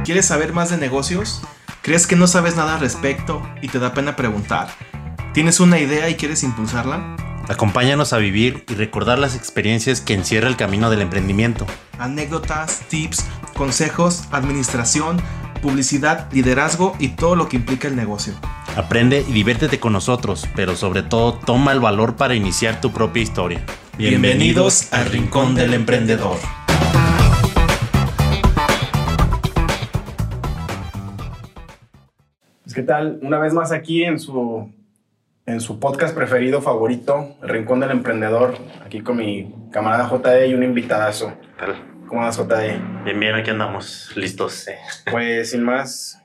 ¿Quieres saber más de negocios? ¿Crees que no sabes nada al respecto y te da pena preguntar? ¿Tienes una idea y quieres impulsarla? Acompáñanos a vivir y recordar las experiencias que encierra el camino del emprendimiento. Anécdotas, tips, consejos, administración, publicidad, liderazgo y todo lo que implica el negocio. Aprende y diviértete con nosotros, pero sobre todo toma el valor para iniciar tu propia historia. Bienvenidos al Rincón del Emprendedor. ¿Qué tal? Una vez más aquí en su podcast preferido, favorito, El Rincón del Emprendedor, aquí con mi camarada JD y un invitadazo. ¿Qué tal? ¿Cómo vas, JD? Bien, aquí andamos, listos. Pues sin más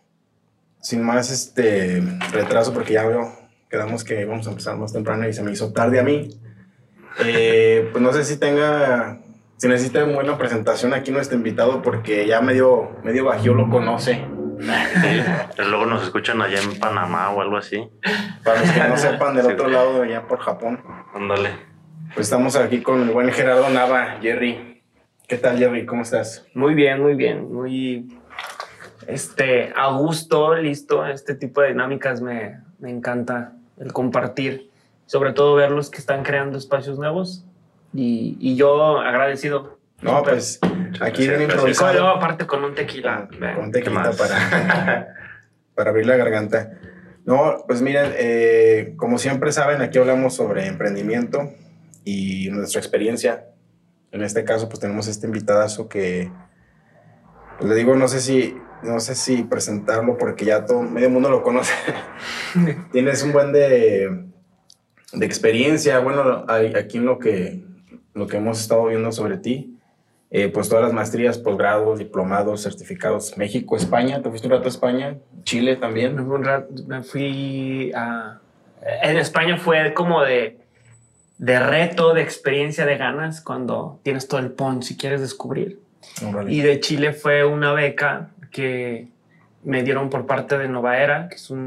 retraso, porque ya quedamos que íbamos a empezar más temprano y se me hizo tarde a mí. Pues no sé si necesita una buena presentación aquí nuestro invitado, porque ya medio bajío lo conoce. Sí, luego nos escuchan allá en Panamá o algo así. Para los que no sepan, del otro lado, allá por Japón. Ándale. Pues estamos aquí con el buen Gerardo Nava, Jerry. ¿Qué tal, Jerry? ¿Cómo estás? Muy bien. Muy a gusto, listo. Este tipo de dinámicas me encanta el compartir. Sobre todo ver los que están creando espacios nuevos. Y yo agradecido. No, pues aquí viene improvisado. Yo aparte con un tequila. Con tequila para abrir la garganta. No, pues miren, como siempre saben, aquí hablamos sobre emprendimiento y nuestra experiencia. En este caso, pues tenemos este invitadazo que, pues le digo, no sé si presentarlo porque ya medio mundo lo conoce. Tienes un buen de experiencia, bueno, aquí en lo que hemos estado viendo sobre ti. Pues todas las maestrías, posgrados, diplomados, certificados, México, España. ¿Te fuiste un rato a España? ¿Chile también? Me fui a... En España fue como de reto, de experiencia, de ganas, cuando tienes todo el punch si quieres descubrir. Vale. Y de Chile fue una beca que me dieron por parte de Novaera, que es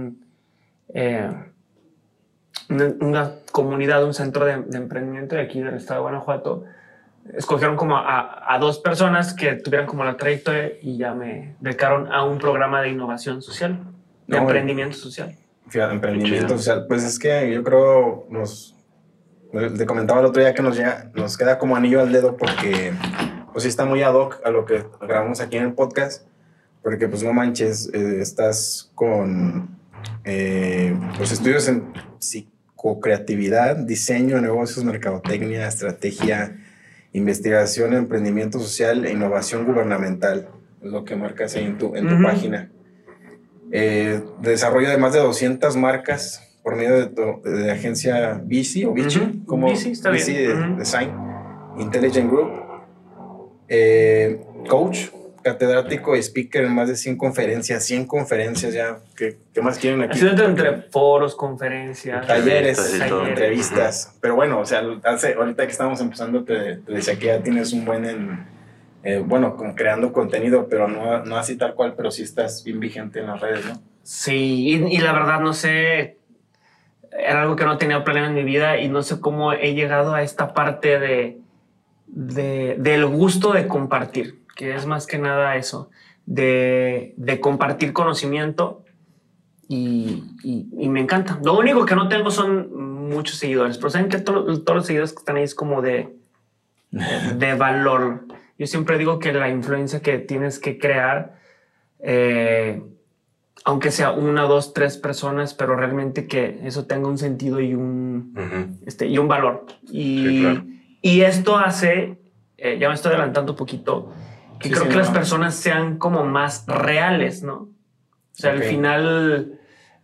una comunidad, un centro de emprendimiento de aquí del estado de Guanajuato. Escogieron como a 2 personas que tuvieran como la trayectoria y ya me becaron a un programa de innovación social, de emprendimiento social. Fíjate, emprendimiento social. Pues es que yo creo, te comentaba el otro día que nos queda como anillo al dedo porque pues sí está muy ad hoc a lo que grabamos aquí en el podcast, porque pues no manches, estás con pues estudios en psicocreatividad, diseño de negocios, mercadotecnia, estrategia, investigación, emprendimiento social e innovación gubernamental, es lo que marcas ahí en tu página. Desarrollo de más de 200 marcas por medio de agencia Bici o Bici, como Bici, está Bici bien. Design, Intelligent Group, coach, catedrático y speaker en más de 100 conferencias ya. ¿Qué más quieren aquí? Ha sido entre foros, conferencias, talleres, entrevistas. Pero bueno, o sea, ahorita que estamos empezando, te decía que ya tienes un buen como creando contenido, pero no así tal cual, pero sí estás bien vigente en las redes, ¿no? Sí, y la verdad no sé, era algo que no tenía planeado en mi vida y no sé cómo he llegado a esta parte del gusto de compartir, que es más que nada eso, de compartir conocimiento y me encanta. Lo único que no tengo son muchos seguidores, pero saben que todos los seguidores que están ahí es como de valor. Yo siempre digo que la influencia que tienes que crear, aunque sea 1, 2, 3 personas, pero realmente que eso tenga un sentido y un valor. Sí, claro. Y esto hace, ya me estoy adelantando un poquito, que creo que las personas sean como más reales, ¿no? O sea, al final,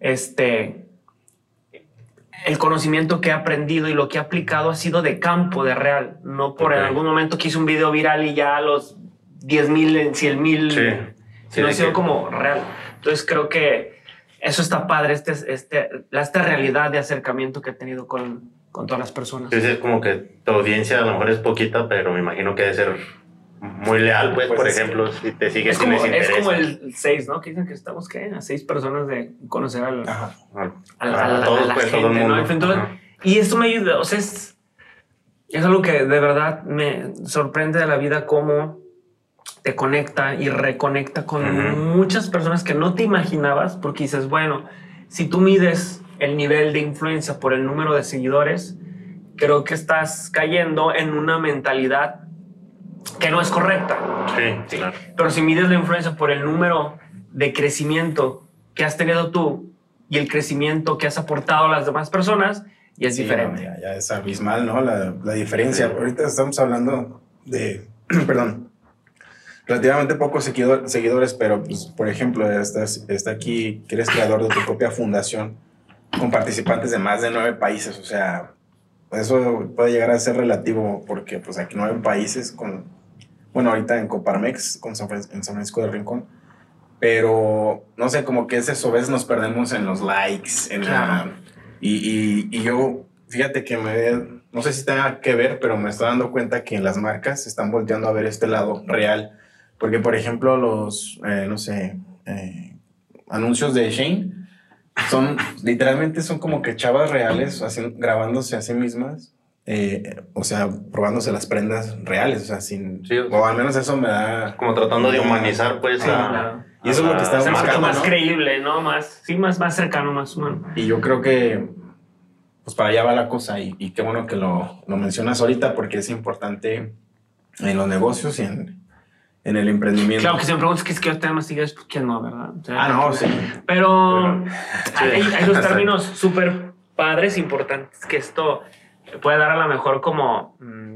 el conocimiento que he aprendido y lo que he aplicado ha sido de campo, de real, no por en algún momento que hice un video viral y ya a los 10,000, 100,000, sino ha sido como real. Entonces creo que eso está padre, esta realidad de acercamiento que he tenido con todas las personas. Es como que tu audiencia a lo mejor es poquita, pero me imagino que debe ser muy leal, pues por ejemplo, si te sigues sin ese interés. Es como el 6, ¿no? Que dicen que estamos, a 6 personas de conocer a la gente, ¿no? Entonces, y esto me ayuda, o sea, es algo que de verdad me sorprende de la vida, cómo te conecta y reconecta con muchas personas que no te imaginabas, porque dices, bueno, si tú mides el nivel de influencia por el número de seguidores, creo que estás cayendo en una mentalidad que no es correcta. Sí, claro. Pero si mides la influencia por el número de crecimiento que has tenido tú y el crecimiento que has aportado a las demás personas, ya es diferente. No, ya es abismal, ¿no? La diferencia. Sí. Ahorita estamos hablando de, perdón, relativamente pocos seguidores, pero pues, por ejemplo, está aquí que eres creador de tu propia fundación con participantes de más de 9 países. O sea, eso puede llegar a ser relativo porque pues aquí 9 países con, bueno, ahorita en Coparmex, en San Francisco del Rincón, pero no sé, como que eso a veces nos perdemos en los likes, en claro. Y yo, fíjate que no sé si tenga que ver, pero me estoy dando cuenta que las marcas se están volteando a ver este lado real. Porque, por ejemplo, los, anuncios de Shein literalmente son como que chavas reales grabándose a sí mismas. O sea, probándose las prendas reales, o sea, sin... Sí, o al menos eso me da... Como tratando de humanizar, pues, claro. Y eso es lo que estamos buscando, más ¿no? creíble, ¿no? Más cercano, más humano. Y yo creo que pues para allá va la cosa y qué bueno que lo mencionas ahorita porque es importante en los negocios y en el emprendimiento. Claro, que si me preguntas qué es que yo tengo más seguidores, pues que no, ¿verdad? O sea, no, sí. Pero hay dos términos súper padres, importantes, que esto puede dar a lo mejor como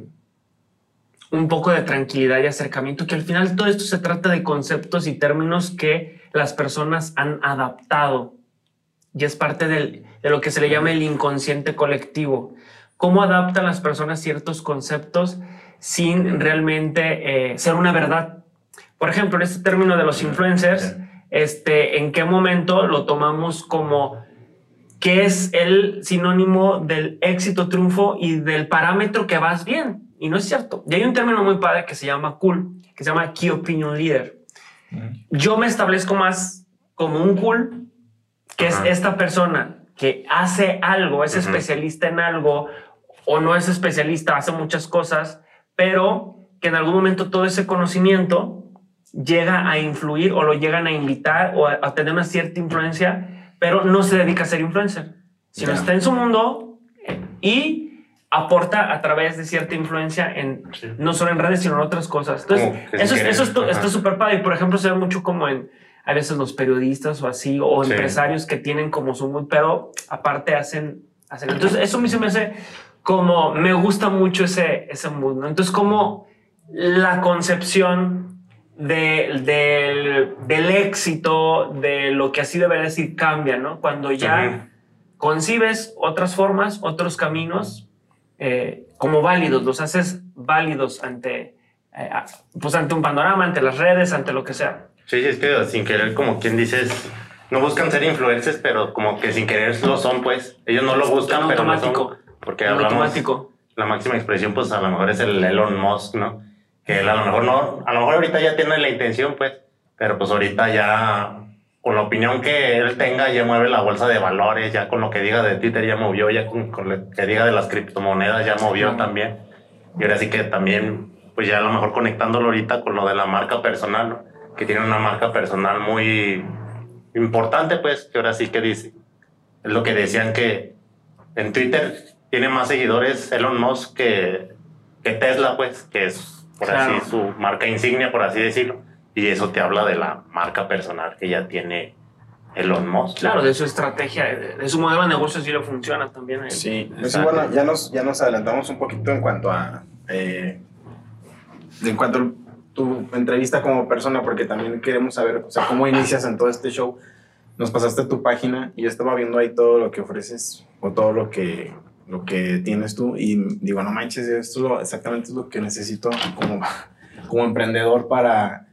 un poco de tranquilidad y acercamiento, que al final todo esto se trata de conceptos y términos que las personas han adaptado y es parte de lo que se le llama el inconsciente colectivo. ¿Cómo adaptan las personas ciertos conceptos sin realmente ser una verdad? Por ejemplo, en este término de los influencers, ¿en qué momento lo tomamos como que es el sinónimo del éxito, triunfo y del parámetro que vas bien? Y no es cierto. Y hay un término muy padre que se llama cool, que se llama Key Opinion Leader. Yo me establezco más como un cool, que es esta persona que hace algo, es especialista en algo, o no es especialista, hace muchas cosas, pero que en algún momento todo ese conocimiento llega a influir o lo llegan a invitar o a tener una cierta influencia, pero no se dedica a ser influencer, sino está en su mundo y aporta a través de cierta influencia no solo en redes, sino en otras cosas. Entonces, eso está súper padre. Y, por ejemplo, se ve mucho como a veces los periodistas o así, o empresarios que tienen como su mood, pero aparte hacen. Entonces, eso a mí se me hace como, me gusta mucho ese mood, ¿no? Entonces, como la concepción del éxito, de lo que así debe decir, cambia, ¿no? Cuando ya concibes otras formas, otros caminos, como válidos, los haces válidos ante un panorama, ante las redes, ante lo que sea. Sí, es que sin querer, como quien dices, no buscan ser influencers, pero como que sin querer lo son, pues. Ellos no lo buscan, pero automático. No son, porque hablamos, automático. La máxima expresión, pues a lo mejor es el Elon Musk, ¿no? Que él a lo mejor ahorita ya tiene la intención, pues, pero pues ahorita ya, con la opinión que él tenga, ya mueve la bolsa de valores, ya con lo que diga de Twitter ya movió, ya con lo que diga de las criptomonedas ya movió también. Y ahora sí que también, pues ya a lo mejor conectándolo ahorita con lo de la marca personal, ¿no? Que tiene una marca personal muy importante, pues, que ahora sí que dice. Es lo que decían que en Twitter tiene más seguidores Elon Musk que Tesla, pues, que es, por así, su marca insignia, por así decirlo. Y eso te habla de la marca personal que ya tiene Elon Musk. Claro, de su estrategia, de su modelo de negocio, sí le funciona también. Sí, pues bueno, ya nos adelantamos un poquito en cuanto a tu entrevista como persona, porque también queremos saber, o sea, cómo inicias en todo este show. Nos pasaste tu página y yo estaba viendo ahí todo lo que ofreces o todo lo que tienes tú y digo, no manches, esto exactamente es lo que necesito como emprendedor para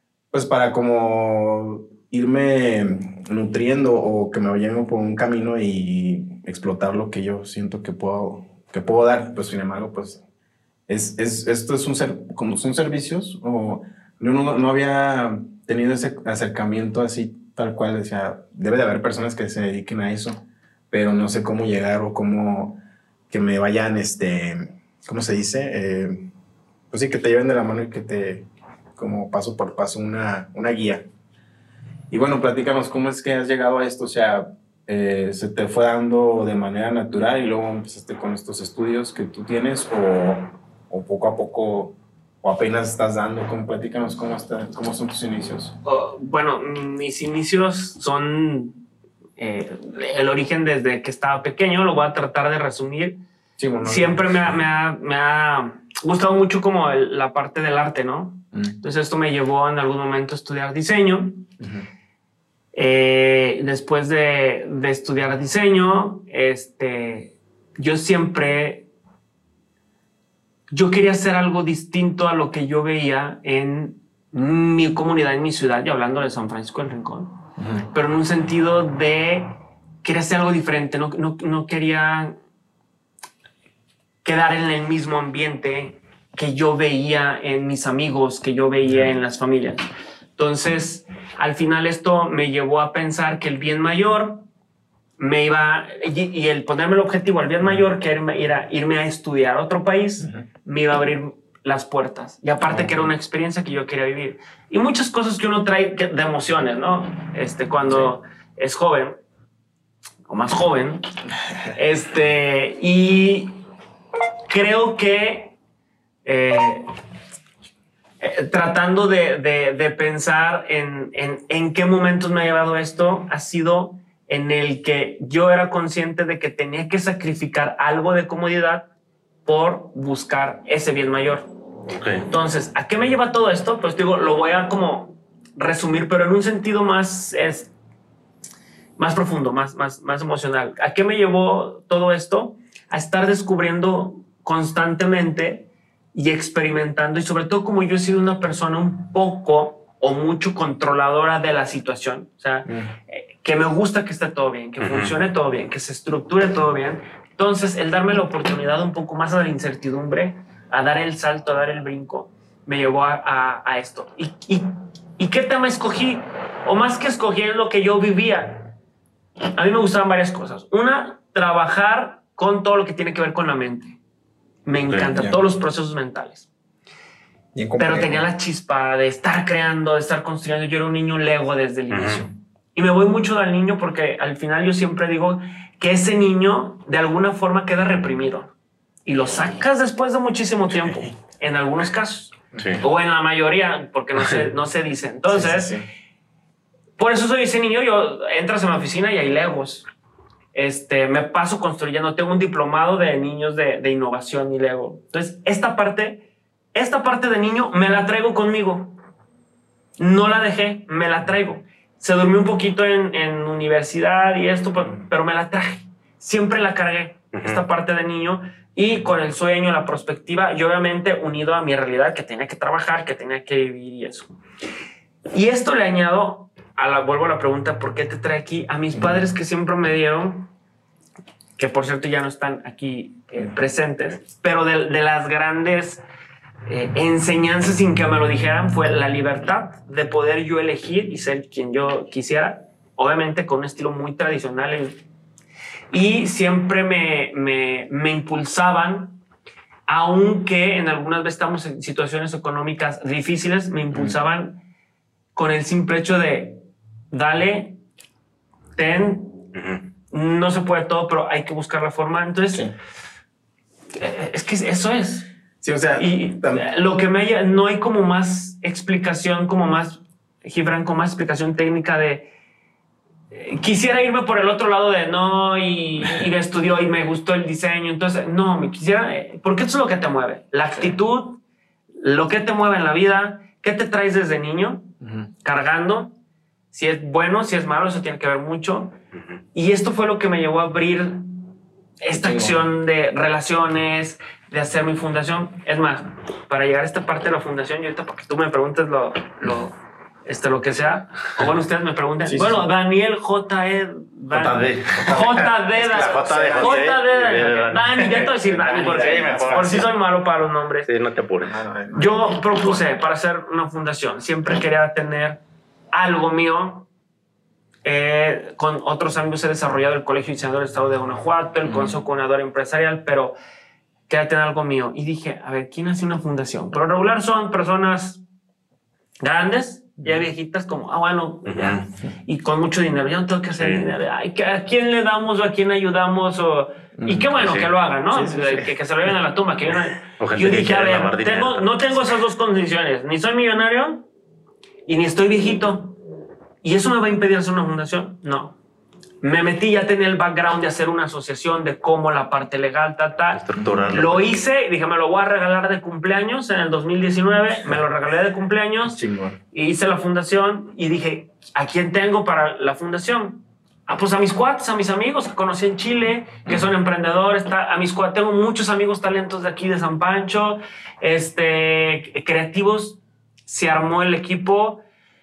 como irme nutriendo o que me vayan por un camino y explotar lo que yo siento que puedo dar. Pues sin embargo, pues esto son servicios, o yo no había tenido ese acercamiento así tal cual. Decía, debe de haber personas que se dediquen a eso, pero no sé cómo llegar o cómo que me vayan, ¿cómo se dice? Pues sí, que te lleven de la mano y que te como paso por paso una guía. Y bueno, platícanos cómo es que has llegado a esto, o sea, ¿se te fue dando de manera natural y luego empezaste con estos estudios que tú tienes o poco a poco o apenas estás dando? Platícanos cómo son tus inicios. Bueno, mis inicios son el origen desde que estaba pequeño, lo voy a tratar de resumir. Sí, bueno, siempre me ha gustado mucho como la parte del arte, ¿no? Entonces esto me llevó en algún momento a estudiar diseño. Después de estudiar diseño, yo quería hacer algo distinto a lo que yo veía en mi comunidad, en mi ciudad, y hablando de San Francisco del Rincón, pero en un sentido de quería hacer algo diferente, no quería quedar en el mismo ambiente que yo veía en mis amigos, que yo veía en las familias. Entonces, al final esto me llevó a pensar que el bien mayor y el ponerme el objetivo al bien mayor, que era irme a estudiar a otro país, me iba a abrir las puertas. Y aparte que era una experiencia que yo quería vivir. Y muchas cosas que uno trae de emociones, ¿no? Cuando es joven, o más joven, y creo que tratando de pensar en qué momentos me ha llevado esto, ha sido en el que yo era consciente de que tenía que sacrificar algo de comodidad por buscar ese bien mayor. Okay. Entonces, ¿a qué me lleva todo esto? Pues digo, lo voy a como resumir, pero en un sentido más profundo, más emocional. ¿A qué me llevó todo esto? A estar descubriendo constantemente y experimentando, y sobre todo como yo he sido una persona un poco o mucho controladora de la situación, o sea, que me gusta que esté todo bien, que funcione todo bien, que se estructure todo bien. Entonces, el darme la oportunidad un poco más a la incertidumbre, a dar el salto, a dar el brinco, me llevó a esto. ¿Y qué tema escogí? O más que escogí es lo que yo vivía. A mí me gustaban varias cosas. Una, trabajar con todo lo que tiene que ver con la mente. Me encanta, todos los procesos mentales. Pero tenía la chispa de estar creando, de estar construyendo. Yo era un niño Lego desde el inicio. Y me voy mucho al niño porque al final yo siempre digo que ese niño de alguna forma queda reprimido. Y lo sacas después de muchísimo tiempo, en algunos casos. Sí. O en la mayoría, porque no se dice. Entonces, por eso soy ese niño. Entras en la oficina y hay Legos. Me paso construyendo. Tengo un diplomado de niños de innovación y Lego. Entonces, esta parte de niño me la traigo conmigo. No la dejé, me la traigo. Se durmió un poquito en universidad y esto, pero me la traje. Siempre la cargué, esta parte de niño, y con el sueño, la perspectiva, y obviamente unido a mi realidad, que tenía que trabajar, que tenía que vivir y eso. Y esto le añado, vuelvo a la pregunta, ¿por qué te trae aquí? A mis padres que siempre me dieron, que por cierto ya no están aquí presentes, pero de las grandes enseñanzas, sin que me lo dijeran, fue la libertad de poder yo elegir y ser quien yo quisiera, obviamente con un estilo muy tradicional, y siempre me impulsaban, aunque en algunas veces estamos en situaciones económicas difíciles, me impulsaban con el simple hecho de dale, no se puede todo, pero hay que buscar la forma. Entonces, es que eso es. Sí, o sea, y lo que no hay como más explicación, como más, Gibran, como más explicación técnica de quisiera irme por el otro lado de no, y estudió y me gustó el diseño. Entonces, no, me quisiera, porque eso es lo que te mueve. La actitud, lo que te mueve en la vida, qué te traes desde niño, cargando, si es bueno, si es malo, eso tiene que ver mucho. Y esto fue lo que me llevó a abrir esta acción de relaciones, de hacer mi fundación. Es más, para llegar a esta parte de la fundación, y ahorita porque tú me preguntes lo que sea, o bueno, ustedes me preguntan, Daniel J.E. Dani, ya te voy a decir Dani, por si soy malo para los nombres. Sí, no te apures. Yo propuse para hacer una fundación, siempre quería tener algo mío. Con otros amigos he desarrollado el Colegio Diseñador del Estado de Guanajuato, el Consejo Coordinador Empresarial, pero quería tener algo mío. Y dije, a ver, ¿quién hace una fundación? Por lo regular son personas grandes, ya viejitas, como, bueno, ya, y con mucho dinero, ya no tengo que hacer dinero, ay, ¿a quién le damos o a quién ayudamos? Y qué bueno que lo hagan, ¿no? Que se lo lleven a la tumba. Yo dije, a ver, no tengo esas dos condiciones, ni soy millonario y ni estoy viejito, y eso me va a impedir hacer una fundación. No. Me metí, ya tenía el background de hacer una asociación, de cómo la parte legal, Lo hice y dije, me lo voy a regalar de cumpleaños en el 2019. Me lo regalé de cumpleaños. Chingón. Y hice la fundación y dije, ¿a quién tengo para la fundación? Pues a mis cuates, a mis amigos que conocí en Chile, que son emprendedores. A mis cuates, tengo muchos amigos talentos de aquí de San Pancho, creativos. Se armó el equipo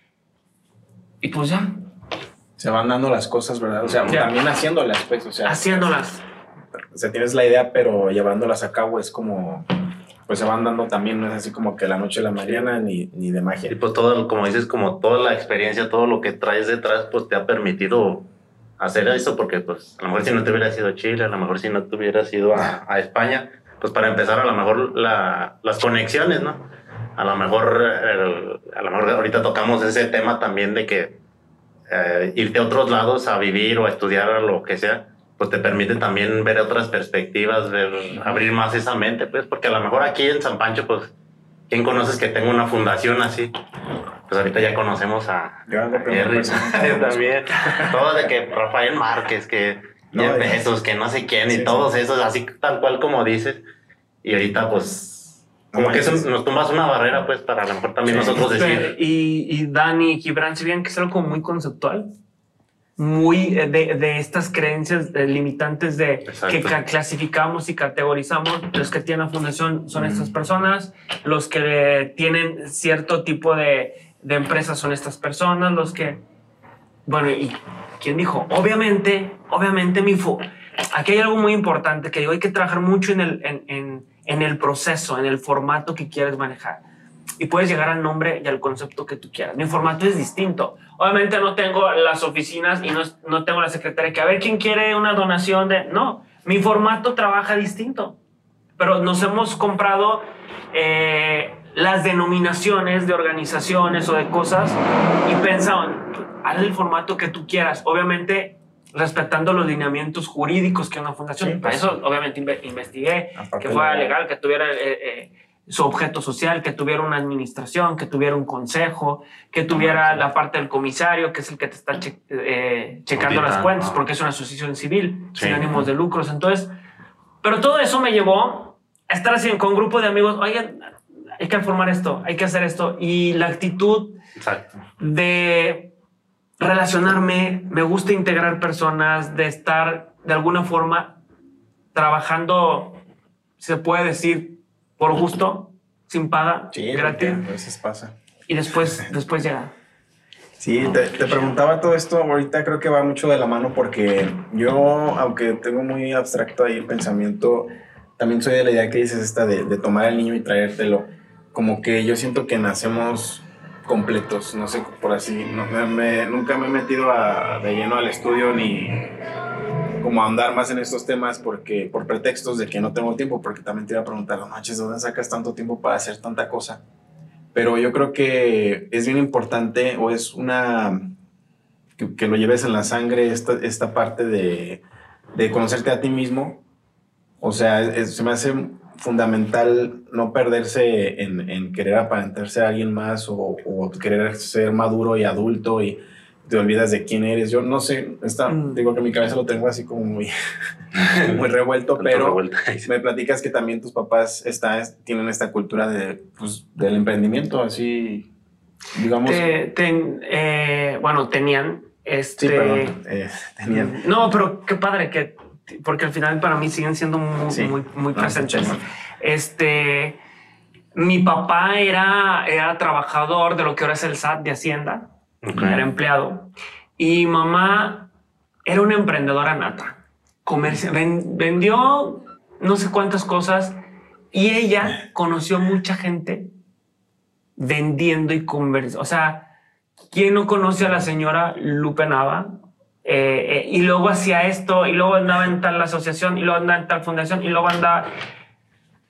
y pues ya. Se van dando las cosas, ¿verdad? O sea, también haciéndolas, pues, o sea. Haciéndolas. O sea, tienes la idea, pero llevándolas a cabo es como, pues se van dando también, no es así como que la noche a la mañana ni de magia. Y pues todo, como dices, como toda la experiencia, todo lo que traes detrás, pues te ha permitido hacer eso, porque pues a lo mejor si no te hubieras ido a Chile, a lo mejor si no te hubieras ido a España, pues para empezar a lo mejor las conexiones, ¿no? A lo mejor ahorita tocamos ese tema también de que irte a otros lados a vivir o a estudiar o lo que sea, pues te permite también ver otras perspectivas, abrir más esa mente, pues, porque a lo mejor aquí en San Pancho, pues, ¿quién conoces que tenga una fundación así? Pues ahorita ya conocemos a Jerry también, todo de que Rafael Márquez, que Jeff Bezos, que no sé quién, y todos esos, así tal cual como dices, y ahorita pues como que eso nos tumbas una barrera, pues, para a lo mejor también nosotros decir. Y Dani y Gibran, si bien que es algo como muy conceptual, muy de estas creencias limitantes que clasificamos y categorizamos. Los que tienen la fundación son estas personas, los que tienen cierto tipo de empresas son estas personas, bueno, y ¿quién dijo? Obviamente, aquí hay algo muy importante que digo, hay que trabajar mucho en el proceso, en el formato que quieres manejar. Y puedes llegar al nombre y al concepto que tú quieras. Mi formato es distinto. Obviamente no tengo las oficinas y no tengo la secretaria que a ver quién quiere una donación de... No, mi formato trabaja distinto. Pero nos hemos comprado las denominaciones de organizaciones o de cosas y pensaban, haz el formato que tú quieras. Obviamente respetando los lineamientos jurídicos que una fundación. Sí, para eso obviamente investigué que fuera legal, que tuviera su objeto social, que tuviera una administración, que tuviera un consejo, que tuviera la parte del comisario, que es el que te está checando las cuentas, porque es una asociación civil, sin ánimos de lucros. Entonces, pero todo eso me llevó a estar así con un grupo de amigos. Oigan, hay que formar esto, hay que hacer esto. Y la actitud de relacionarme, me gusta integrar personas, de estar de alguna forma trabajando, se puede decir, por gusto, sin paga, gratis. A veces pasa. Y después llega. Sí, te preguntaba todo esto, ahorita creo que va mucho de la mano porque yo, aunque tengo muy abstracto ahí el pensamiento, también soy de la idea que dices esta de tomar al niño y traértelo. Como que yo siento que nacemos completos, no sé, por así, nunca me he metido de lleno al estudio ni como a andar más en estos temas por pretextos de que no tengo tiempo, porque también te iba a preguntar, no manches, ¿dónde sacas tanto tiempo para hacer tanta cosa? Pero yo creo que es bien importante, o es que lo lleves en la sangre, esta parte de conocerte a ti mismo. O sea, se me hace fundamental no perderse en querer aparentarse a alguien más o querer ser maduro y adulto y te olvidas de quién eres. Yo no sé, digo que en mi cabeza lo tengo así como muy revuelto, pero me platicas que también tus papás tienen esta cultura del emprendimiento, así, digamos. Bueno, tenían. Sí, perdón, tenían. No, pero qué padre porque al final para mí siguen siendo muy presentes. Mi papá era trabajador de lo que ahora es el SAT de Hacienda. Era empleado. Y mamá era una emprendedora nata. Vendió no sé cuántas cosas y ella conoció mucha gente vendiendo y conversando. O sea, ¿quién no conoce a la señora Lupe Nava? Y luego hacía esto y luego andaba en tal asociación y luego andaba en tal fundación y luego andaba...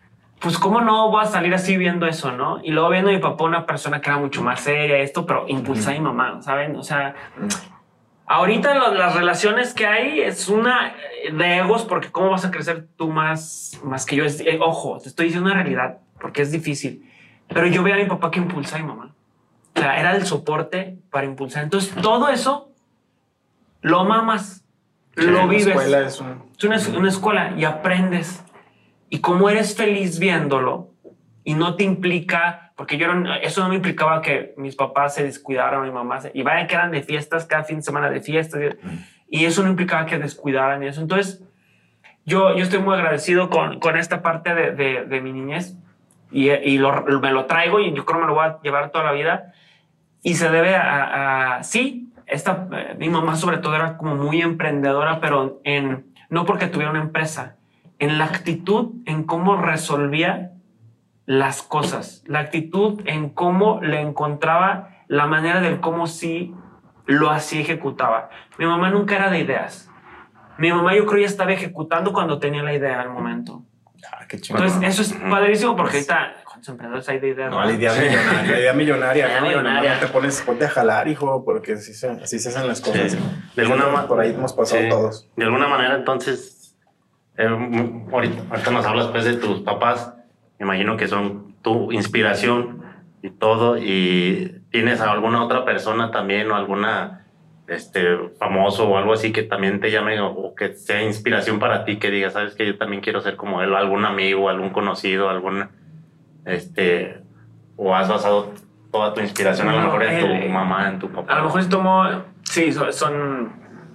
pues cómo no voy a salir así viendo eso, ¿no? Y luego viendo a mi papá, una persona que era mucho más seria, pero impulsa a mi mamá, ¿saben? O sea, ahorita las relaciones que hay es una de egos, porque cómo vas a crecer tú más que yo. Ojo, te estoy diciendo una realidad, porque es difícil. Pero yo veía a mi papá que impulsa a mi mamá. O sea, era el soporte para impulsar. Entonces, todo eso lo mamas, lo vives. Es una escuela y aprendes. Y como eres feliz viéndolo y no te implica, porque eso no me implicaba que mis papás se descuidaran, mi mamá, y vaya que eran de fiestas, cada fin de semana de fiestas, y eso no implicaba que descuidaran y eso. Entonces, yo estoy muy agradecido con esta parte de mi niñez y me lo traigo y yo creo que me lo voy a llevar toda la vida. Y se debe sí, mi mamá sobre todo era como muy emprendedora, pero no porque tuviera una empresa, en la actitud, en cómo resolvía las cosas, la actitud en cómo le encontraba la manera de cómo sí lo así ejecutaba. Mi mamá nunca era de ideas. Mi mamá yo creo ya estaba ejecutando cuando tenía la idea al momento. Qué chingón. Entonces eso es padrísimo porque ahorita ¿cuántos emprendedores hay de ideas? No, la idea millonaria. La idea millonaria. La idea millonaria. No te ponte a jalar, hijo, porque así se hacen las cosas. Sí. De alguna manera. Por ahí hemos pasado todos. De alguna manera, entonces, ahorita nos hablas pues de tus papás. Me imagino que son tu inspiración y todo. ¿Y tienes a alguna otra persona también o alguna famoso o algo así que también te llame o que sea inspiración para ti, que digas, sabes que yo también quiero ser como él, o algún amigo, algún conocido, o has basado toda tu inspiración a lo mejor en tu mamá, en tu papá? A lo mejor sí, son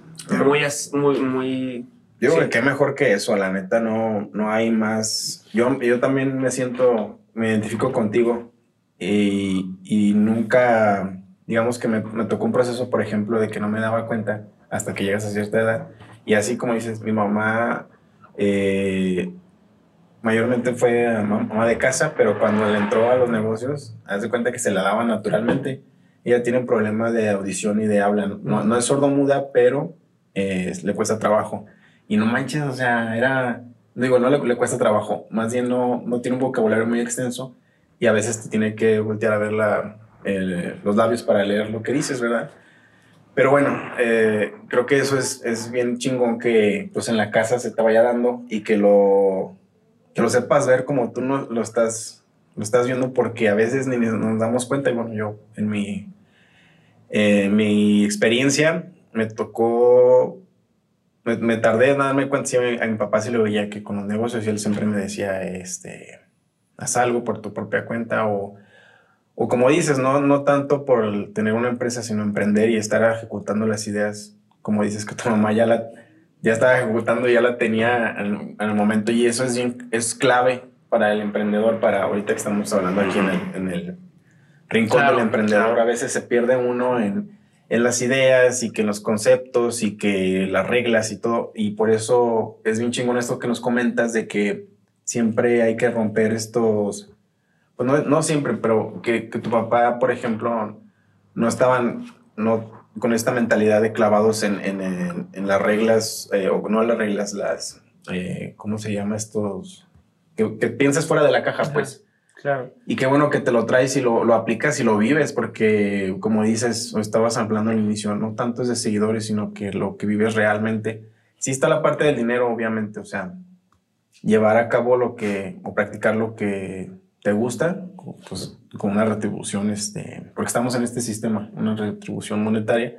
muy Digo, sí. qué mejor que eso, la neta, no hay más. Yo también me identifico contigo y nunca, digamos que me tocó un proceso, por ejemplo, de que no me daba cuenta hasta que llegas a cierta edad. Y así como dices, mi mamá mayormente fue mamá de casa, pero cuando le entró a los negocios, haz de cuenta que se la daba naturalmente. Ella tiene un problema de audición y de habla. No es sordomuda, pero le cuesta trabajo. Y no manches, o sea, no le cuesta trabajo, más bien no tiene un vocabulario muy extenso y a veces te tiene que voltear a ver los labios para leer lo que dices, ¿verdad? Pero bueno, creo que eso es bien chingón que pues en la casa se te vaya dando y que lo sepas ver como tú no lo estás viendo, porque a veces ni nos damos cuenta. Y bueno, yo en mi experiencia me tocó. Me tardé en darme cuenta. Sí, a mi papá sí lo veía que con los negocios y él siempre me decía, haz algo por tu propia cuenta o como dices, no tanto por tener una empresa, sino emprender y estar ejecutando las ideas, como dices que tu mamá ya estaba ejecutando, ya la tenía en el momento, y eso es clave para el emprendedor. Para ahorita que estamos hablando aquí en el rincón del emprendedor, claro. A veces se pierde uno en las ideas y que en los conceptos y que las reglas y todo. Y por eso es bien chingón esto que nos comentas de que siempre hay que romper estos... Pues no siempre, pero que tu papá, por ejemplo, no estaban con esta mentalidad de clavados en las reglas, o no las reglas, ¿cómo se llama estos? Que piensas fuera de la caja, pues. Claro. Y qué bueno que te lo traes y lo aplicas y lo vives, porque como dices, o estabas hablando al inicio, no tanto es de seguidores, sino que lo que vives realmente. Sí está la parte del dinero, obviamente, o sea, llevar a cabo o practicar lo que te gusta, pues con una retribución, porque estamos en este sistema, una retribución monetaria,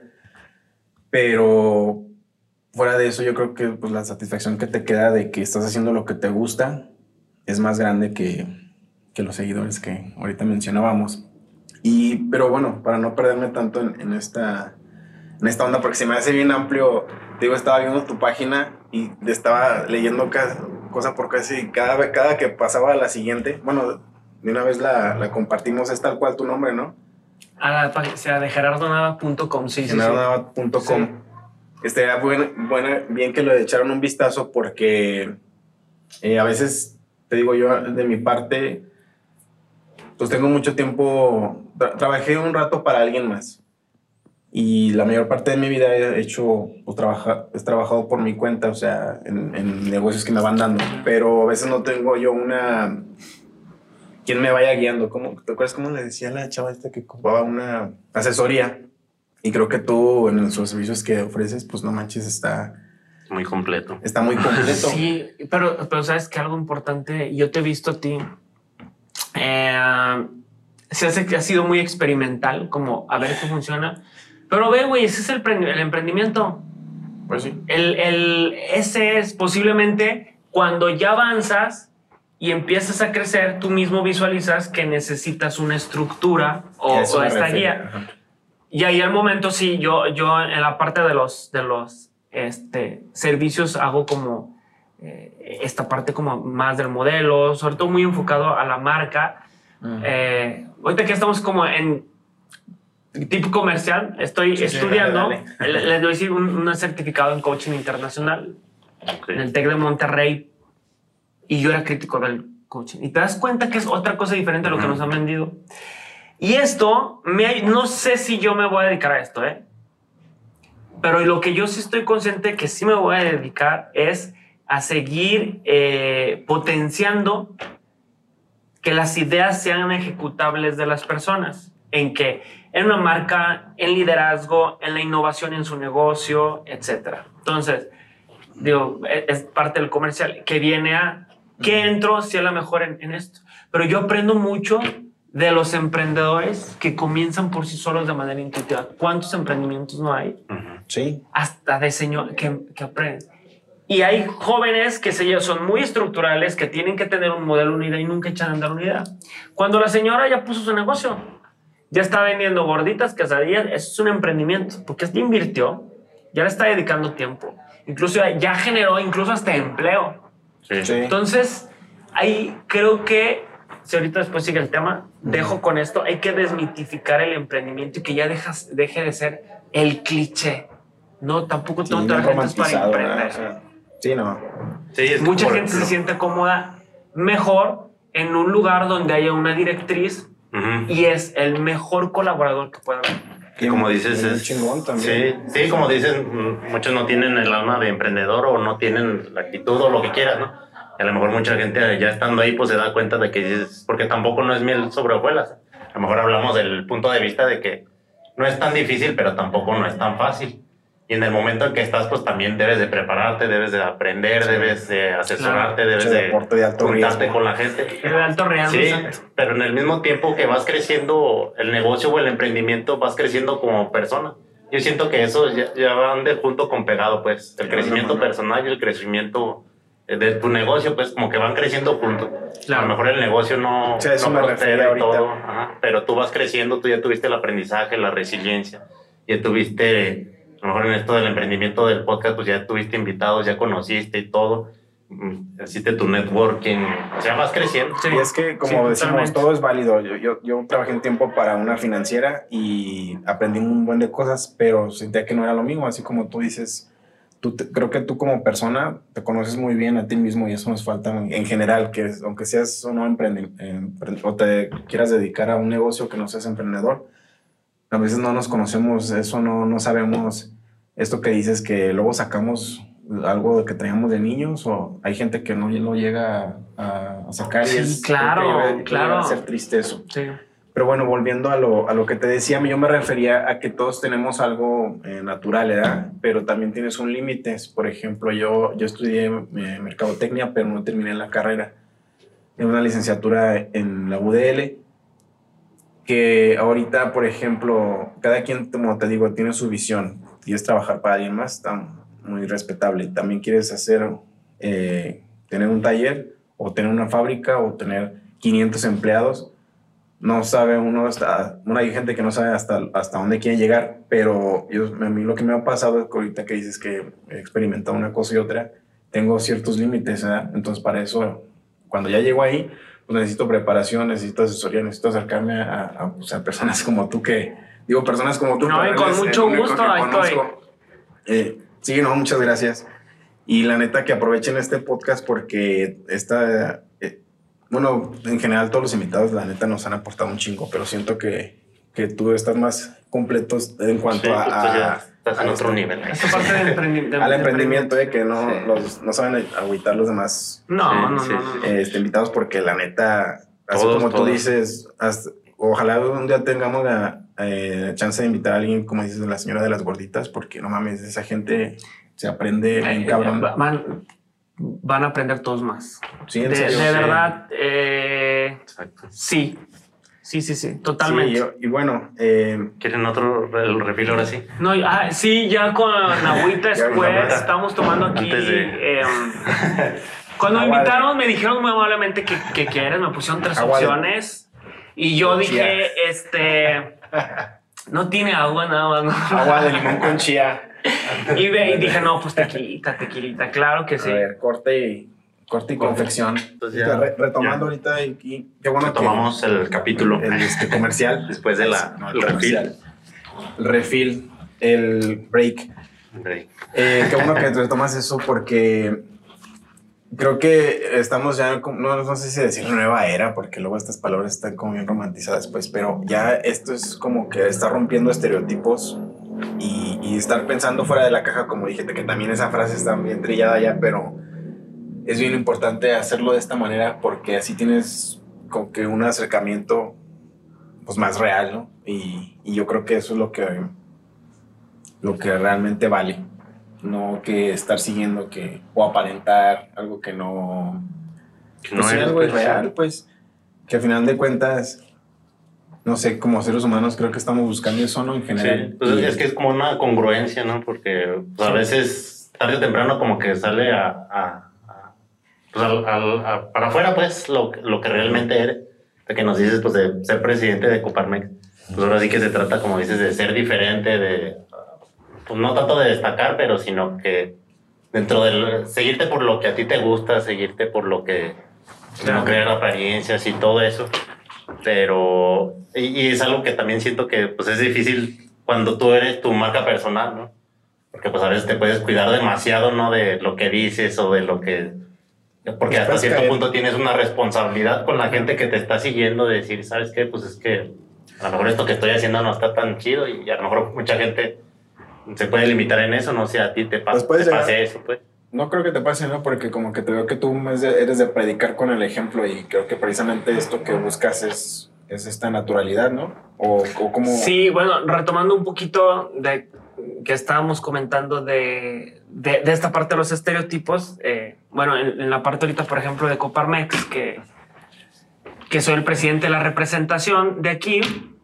pero fuera de eso yo creo que pues, la satisfacción que te queda de que estás haciendo lo que te gusta es más grande que los seguidores que ahorita mencionábamos. Pero bueno, para no perderme tanto en esta onda, porque se me hace bien amplio. Te digo, estaba viendo tu página y estaba leyendo cosa por cosa, y cada que pasaba a la siguiente, bueno, de una vez la compartimos, es tal cual tu nombre, ¿no? O sea, de gerardonava.com, sí. gerardonava.com. Estaría bien que le echaran un vistazo, porque a veces, te digo yo, de mi parte, pues tengo mucho tiempo, trabajé un rato para alguien más y la mayor parte de mi vida he trabajado por mi cuenta, o sea, en negocios que me van dando, pero a veces no tengo yo quien me vaya guiando. ¿Te acuerdas cómo le decía a la chava esta que ocupaba una asesoría? Y creo que tú en los servicios que ofreces, pues no manches, está muy completo. Está muy completo. Sí, pero sabes que algo importante, yo te he visto a ti, se hace que ha sido muy experimental, como a ver qué funciona. Pero ve, güey, ese es el emprendimiento. Pues sí. Ese es posiblemente cuando ya avanzas y empiezas a crecer, tú mismo visualizas que necesitas una estructura o esta guía. Ajá. Y ahí al momento sí, yo en la parte de los servicios hago como esta parte como más del modelo, sobre todo muy enfocado a la marca. Ahorita que estamos como en tipo comercial, estoy estudiando, les doy decir un certificado en coaching internacional en el TEC de Monterrey, y yo era crítico del coaching. Y te das cuenta que es otra cosa diferente a lo que nos han vendido. Y esto, no sé si yo me voy a dedicar a esto, pero lo que yo sí estoy consciente que sí me voy a dedicar es a seguir potenciando que las ideas sean ejecutables de las personas, en una marca, en liderazgo, en la innovación en su negocio, etc. Entonces, digo, es parte del comercial que viene a ¿qué entro si a lo mejor en esto? Pero yo aprendo mucho de los emprendedores que comienzan por sí solos de manera intuitiva. ¿Cuántos emprendimientos no hay? Sí. Hasta de señor que aprenden. Y hay jóvenes que son muy estructurales, que tienen que tener un modelo, una idea y nunca echan a andar una idea. Cuando la señora ya puso su negocio, ya está vendiendo gorditas, quesadillas, eso es un emprendimiento, porque ya invirtió, ya le está dedicando tiempo, incluso ya generó incluso hasta empleo. Sí. Entonces, ahí creo que, si ahorita después sigue el tema, dejo con esto, hay que desmitificar el emprendimiento y que ya deje de ser el cliché. No, tampoco toda la gente es para emprender. O sea, sí, no. Sí, es mucha gente se siente cómoda mejor en un lugar donde haya una directriz y es el mejor colaborador que pueda haber. Y como dices, es chingón también. Sí, como dicen, muchos no tienen el alma de emprendedor o no tienen la actitud o lo que quieras, ¿no? Y a lo mejor mucha gente ya estando ahí pues se da cuenta de que dices, porque tampoco no es miel sobre hojuelas. A lo mejor hablamos del punto de vista de que no es tan difícil, pero tampoco no es tan fácil. Y en el momento en que estás, pues también debes de prepararte, debes de aprender, debes de asesorarte, debes de juntarte con la gente. De alto riesgo. Sí, pero en el mismo tiempo que vas creciendo el negocio o el emprendimiento, vas creciendo como persona. Yo siento que eso ya van de junto con pegado, pues. El crecimiento personal y el crecimiento de tu negocio, pues como que van creciendo juntos. Claro. A lo mejor el negocio no prospera y todo, pero tú vas creciendo, tú ya tuviste el aprendizaje, la resiliencia, ya tuviste... A lo mejor en esto del emprendimiento del podcast, pues ya tuviste invitados, ya conociste y todo. Hiciste tu networking, o sea, vas creciendo. Sí, y es que, como decimos, todo es válido. Yo trabajé un tiempo para una financiera y aprendí un buen de cosas, pero sentía que no era lo mismo. Así como tú dices, creo que tú como persona te conoces muy bien a ti mismo y eso nos falta en general, que aunque seas o no o te quieras dedicar a un negocio que no seas emprendedor, a veces no nos conocemos, eso no sabemos. Esto que dices que luego sacamos algo que teníamos de niños, o hay gente que no lo llega a sacar. Sí, y es, claro. Va a ser triste eso. Sí. Pero bueno, volviendo a lo que te decía, yo me refería a que todos tenemos algo natural, ¿verdad? Pero también tienes un límite. Por ejemplo, yo estudié mercadotecnia, pero no terminé la carrera. En una licenciatura en la UDL, que ahorita, por ejemplo, cada quien, como te digo, tiene su visión. Quieres trabajar para alguien más, está muy respetable. También quieres tener un taller o tener una fábrica o tener 500 empleados. No sabe uno hay gente que no sabe hasta dónde quiere llegar, pero a mí lo que me ha pasado es que ahorita que dices que he experimentado una cosa y otra, tengo ciertos límites, ¿verdad? Entonces, para eso, cuando ya llego ahí, pues necesito preparación, necesito asesoría, necesito acercarme a personas como tú personas como tú. No, y con mucho gusto, ahí estoy. Sí, no, muchas gracias. Y la neta que aprovechen este podcast porque en general todos los invitados, la neta, nos han aportado un chingo, pero siento que tú estás más completo en cuanto a estás en otro nivel. Esa parte del emprendimiento. Al emprendimiento, que no saben agüitar los demás no. invitados, porque la neta, así Todos, como tú todos. dices, ojalá un día tengamos la chance de invitar a alguien, como dices, la señora de las gorditas, porque no mames, esa gente se aprende bien cabrón. Van a aprender todos más. Sí, en De serio. verdad, Exacto. sí, totalmente. Sí, y bueno, ¿Quieren otro el refil ahora sí? No, sí, ya con Agüita Ya con Square agüita. estamos tomando aquí. Antes de- Cuando me Agua de- invitaron, me dijeron muy amablemente que quieres, me pusieron 3 Agua de- opciones. Y yo dije, no tiene agua nada más. ¿no? agua de limón con chía. Y dije, no, pues tequilita, claro que sí. A ver, corte y confección. Entonces ya- Retomando ya. ahorita, y qué bueno que Tomamos el capítulo el comercial. después de No, el refil. comercial. El refill, el break. Break. Qué bueno que retomas eso porque creo que estamos ya, no sé si decir nueva era, porque luego estas palabras están como bien romantizadas, pues, pero ya esto es como que está rompiendo estereotipos y estar pensando fuera de la caja, como dije, que también esa frase está bien trillada ya, pero es bien importante hacerlo de esta manera porque así tienes como que un acercamiento pues más real, ¿no? Y yo creo que eso es lo que realmente vale, no que estar siguiendo o aparentar algo que no, Que no pues, sí, eres, algo pues, irreal, pues, que al final de cuentas, no sé, como seres humanos creo que estamos buscando eso, ¿no? En general. Sí, pues Y- es que es como una congruencia, ¿no? Porque pues, a veces, tarde o temprano, como que sale para afuera, pues, lo que realmente eres. De que nos dices, pues, de ser presidente de Coparmex. Pues ahora sí que se trata, como dices, de ser diferente, pues no tanto de destacar, pero sino que dentro del seguirte por lo que a ti te gusta, seguirte por lo que no crear apariencias y todo eso. Pero, y es algo que también siento que pues es difícil cuando tú eres tu marca personal, ¿no? Porque pues a veces te puedes cuidar demasiado, ¿no? De lo que dices o de lo que... Porque hasta Puedes cierto caer. punto tienes una responsabilidad con la gente que te está siguiendo de decir, ¿sabes qué? Pues es que a lo mejor esto que estoy haciendo no está tan chido y a lo mejor mucha gente se puede limitar en eso, no sé, a ti te Pues puedes te llegar- pase eso, pues. No creo que te pase, ¿no? Porque como que te veo que tú eres de predicar con el ejemplo y creo que precisamente esto que buscas es esta naturalidad, ¿no? O como... Sí, bueno, retomando un poquito de que estábamos comentando de esta parte de los estereotipos, bueno, en la parte ahorita, por ejemplo, de Coparmex, que soy el presidente de la representación de aquí,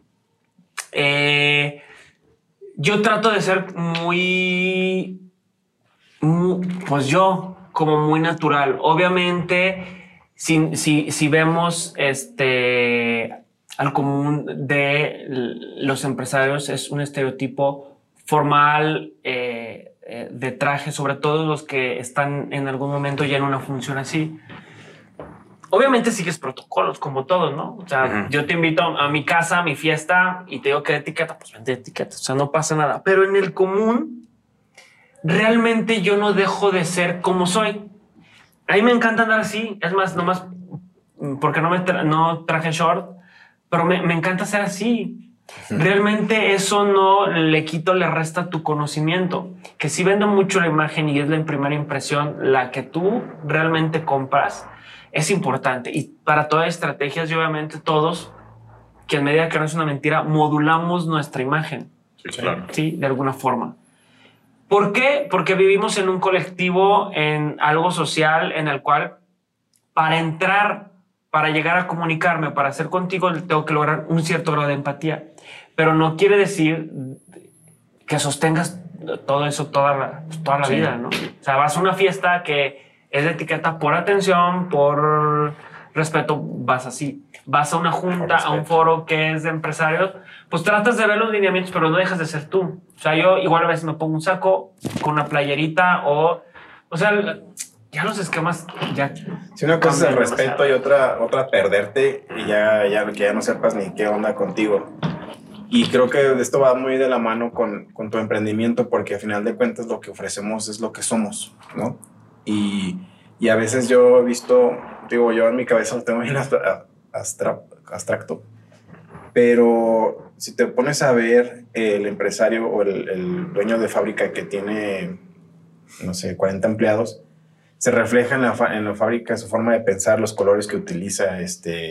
yo trato de ser muy, pues yo, como muy natural. Obviamente, si vemos al común de los empresarios, es un estereotipo formal, de traje, sobre todo los que están en algún momento ya en una función así. Obviamente sigues protocolos como todos, ¿no? O sea, yo te invito a mi casa, a mi fiesta y te digo que de etiqueta, pues vente de etiqueta, o sea, no pasa nada. Pero en el común, realmente yo no dejo de ser como soy. A mí me encanta andar así, es más, nomás porque no traje short, pero me encanta ser así. Realmente eso no le quita o le resta tu conocimiento, que si vendo mucho la imagen y es la primera impresión, la que tú realmente compras, es importante. Y para todas las estrategias, y obviamente todos, que en medida que no es una mentira, modulamos nuestra imagen. Sí, claro. Sí, de alguna forma. ¿Por qué? Porque vivimos en un colectivo, en algo social en el cual para llegar a comunicarme, para hacer contigo, tengo que lograr un cierto grado de empatía. Pero no quiere decir que sostengas todo eso toda la Sí. vida, ¿no? O sea, vas a una fiesta que es de etiqueta por atención, por respeto, vas así. Vas a una junta, a un foro que es de empresarios, pues tratas de ver los lineamientos, pero no dejas de ser tú. O sea, yo igual a veces me pongo un saco con una playerita o sea, ya los esquemas ya... Si una cosa es el cambian respeto demasiado. y otra perderte y que ya no sepas ni qué onda contigo. Y creo que esto va muy de la mano con tu emprendimiento porque al final de cuentas lo que ofrecemos es lo que somos, ¿no? Y a veces yo he visto, digo, yo en mi cabeza lo tengo bien abstracto, pero si te pones a ver el empresario o el dueño de fábrica que tiene, no sé, 40 empleados, se refleja en la fábrica su forma de pensar, los colores que utiliza,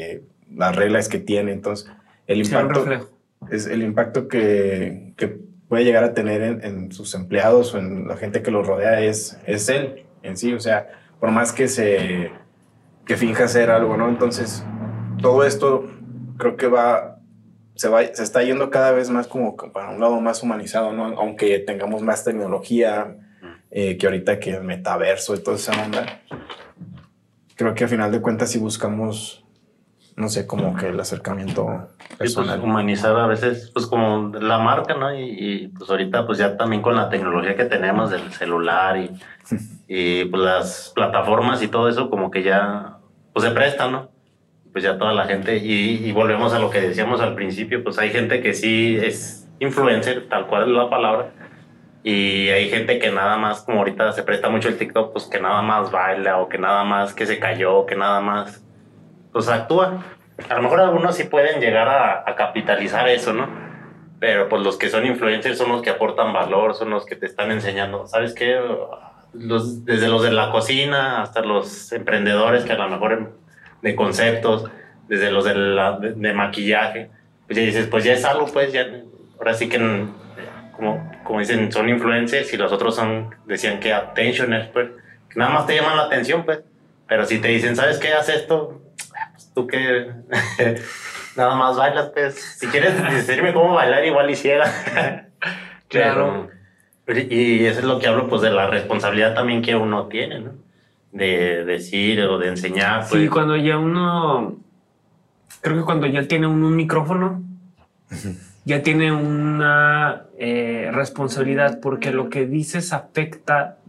las reglas que tiene. Entonces, el Sí, un impacto reflejo. es el impacto que puede llegar a tener en sus empleados o en la gente que los rodea es él en sí. O sea, por más que finja hacer algo, ¿no? Entonces, todo esto creo que se está yendo cada vez más como para un lado más humanizado, ¿no? Aunque tengamos más tecnología, que ahorita que el metaverso y toda esa onda, creo que a final de cuentas si buscamos, no sé, como que el acercamiento personal. Pues, humanizar a veces, pues como la marca, ¿no? Pues ahorita pues ya también con la tecnología que tenemos del celular y pues las plataformas y todo eso como que ya pues se prestan, ¿no? Pues ya toda la gente y volvemos a lo que decíamos al principio, pues hay gente que sí es influencer, tal cual es la palabra, y hay gente que nada más, como ahorita se presta mucho el TikTok, pues que nada más baila o que nada más que se cayó, que nada más pues actúa. A lo mejor algunos sí pueden llegar a capitalizar eso, ¿no? Pero pues los que son influencers son los que aportan valor, son los que te están enseñando, ¿sabes qué? Desde los de la cocina hasta los emprendedores que a lo mejor de conceptos, desde los de maquillaje, pues ya dices, pues ya es algo, pues ya, ahora sí que como dicen, son influencers y los otros decían que attentioners, pues, que nada más te llaman la atención, pues, pero si te dicen, ¿sabes qué? Haz esto, pues tú que nada más bailas, pues, si quieres decirme cómo bailar, igual y ciega. Claro. Y eso es lo que hablo, pues, de la responsabilidad también que uno tiene, ¿no? De decir o de enseñar. Pues. Sí, cuando ya creo que cuando ya tiene un micrófono, ya tiene una responsabilidad, porque lo que dices afecta,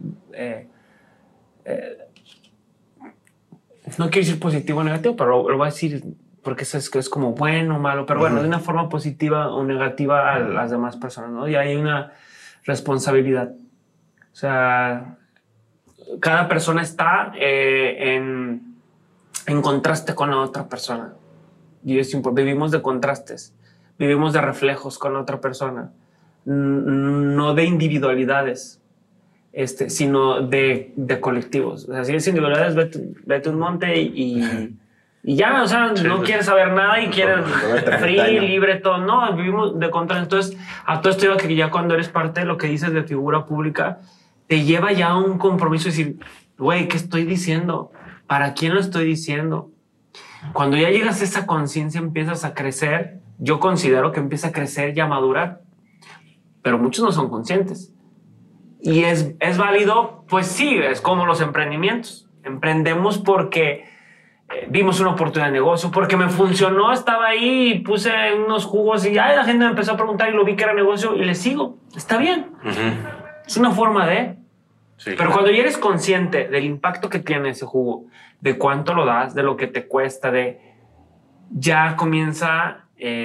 no quiero decir positivo o negativo, pero lo voy a decir porque eso es como bueno o malo, pero bueno, de una forma positiva o negativa a las demás personas, ¿no? Y hay una responsabilidad. O sea, cada persona está en contraste con la otra persona. Y es importante. Vivimos de contrastes, vivimos de reflejos con la otra persona, no de individualidades, sino de colectivos. O sea, si es individualidades, vete a un monte y ya, o sea, sí, no quieres saber nada y quieres free, libre, todo. No, vivimos de contrastes. Entonces, a todo esto digo que ya cuando eres parte de lo que dices de figura pública, te lleva ya a un compromiso de decir, güey, ¿qué estoy diciendo? ¿Para quién lo estoy diciendo? Cuando ya llegas a esa conciencia, empiezas a crecer. Yo considero que empieza a crecer y a madurar, pero muchos no son conscientes. Y es válido, pues sí, es como los emprendimientos. Emprendemos porque vimos una oportunidad de negocio, porque me funcionó, estaba ahí y puse unos jugos y la gente me empezó a preguntar y lo vi que era negocio y le sigo. Está bien. Es una forma de... Sí, pero cuando ya eres consciente del impacto que tiene ese jugo, de cuánto lo das, de lo que te cuesta, ya comienza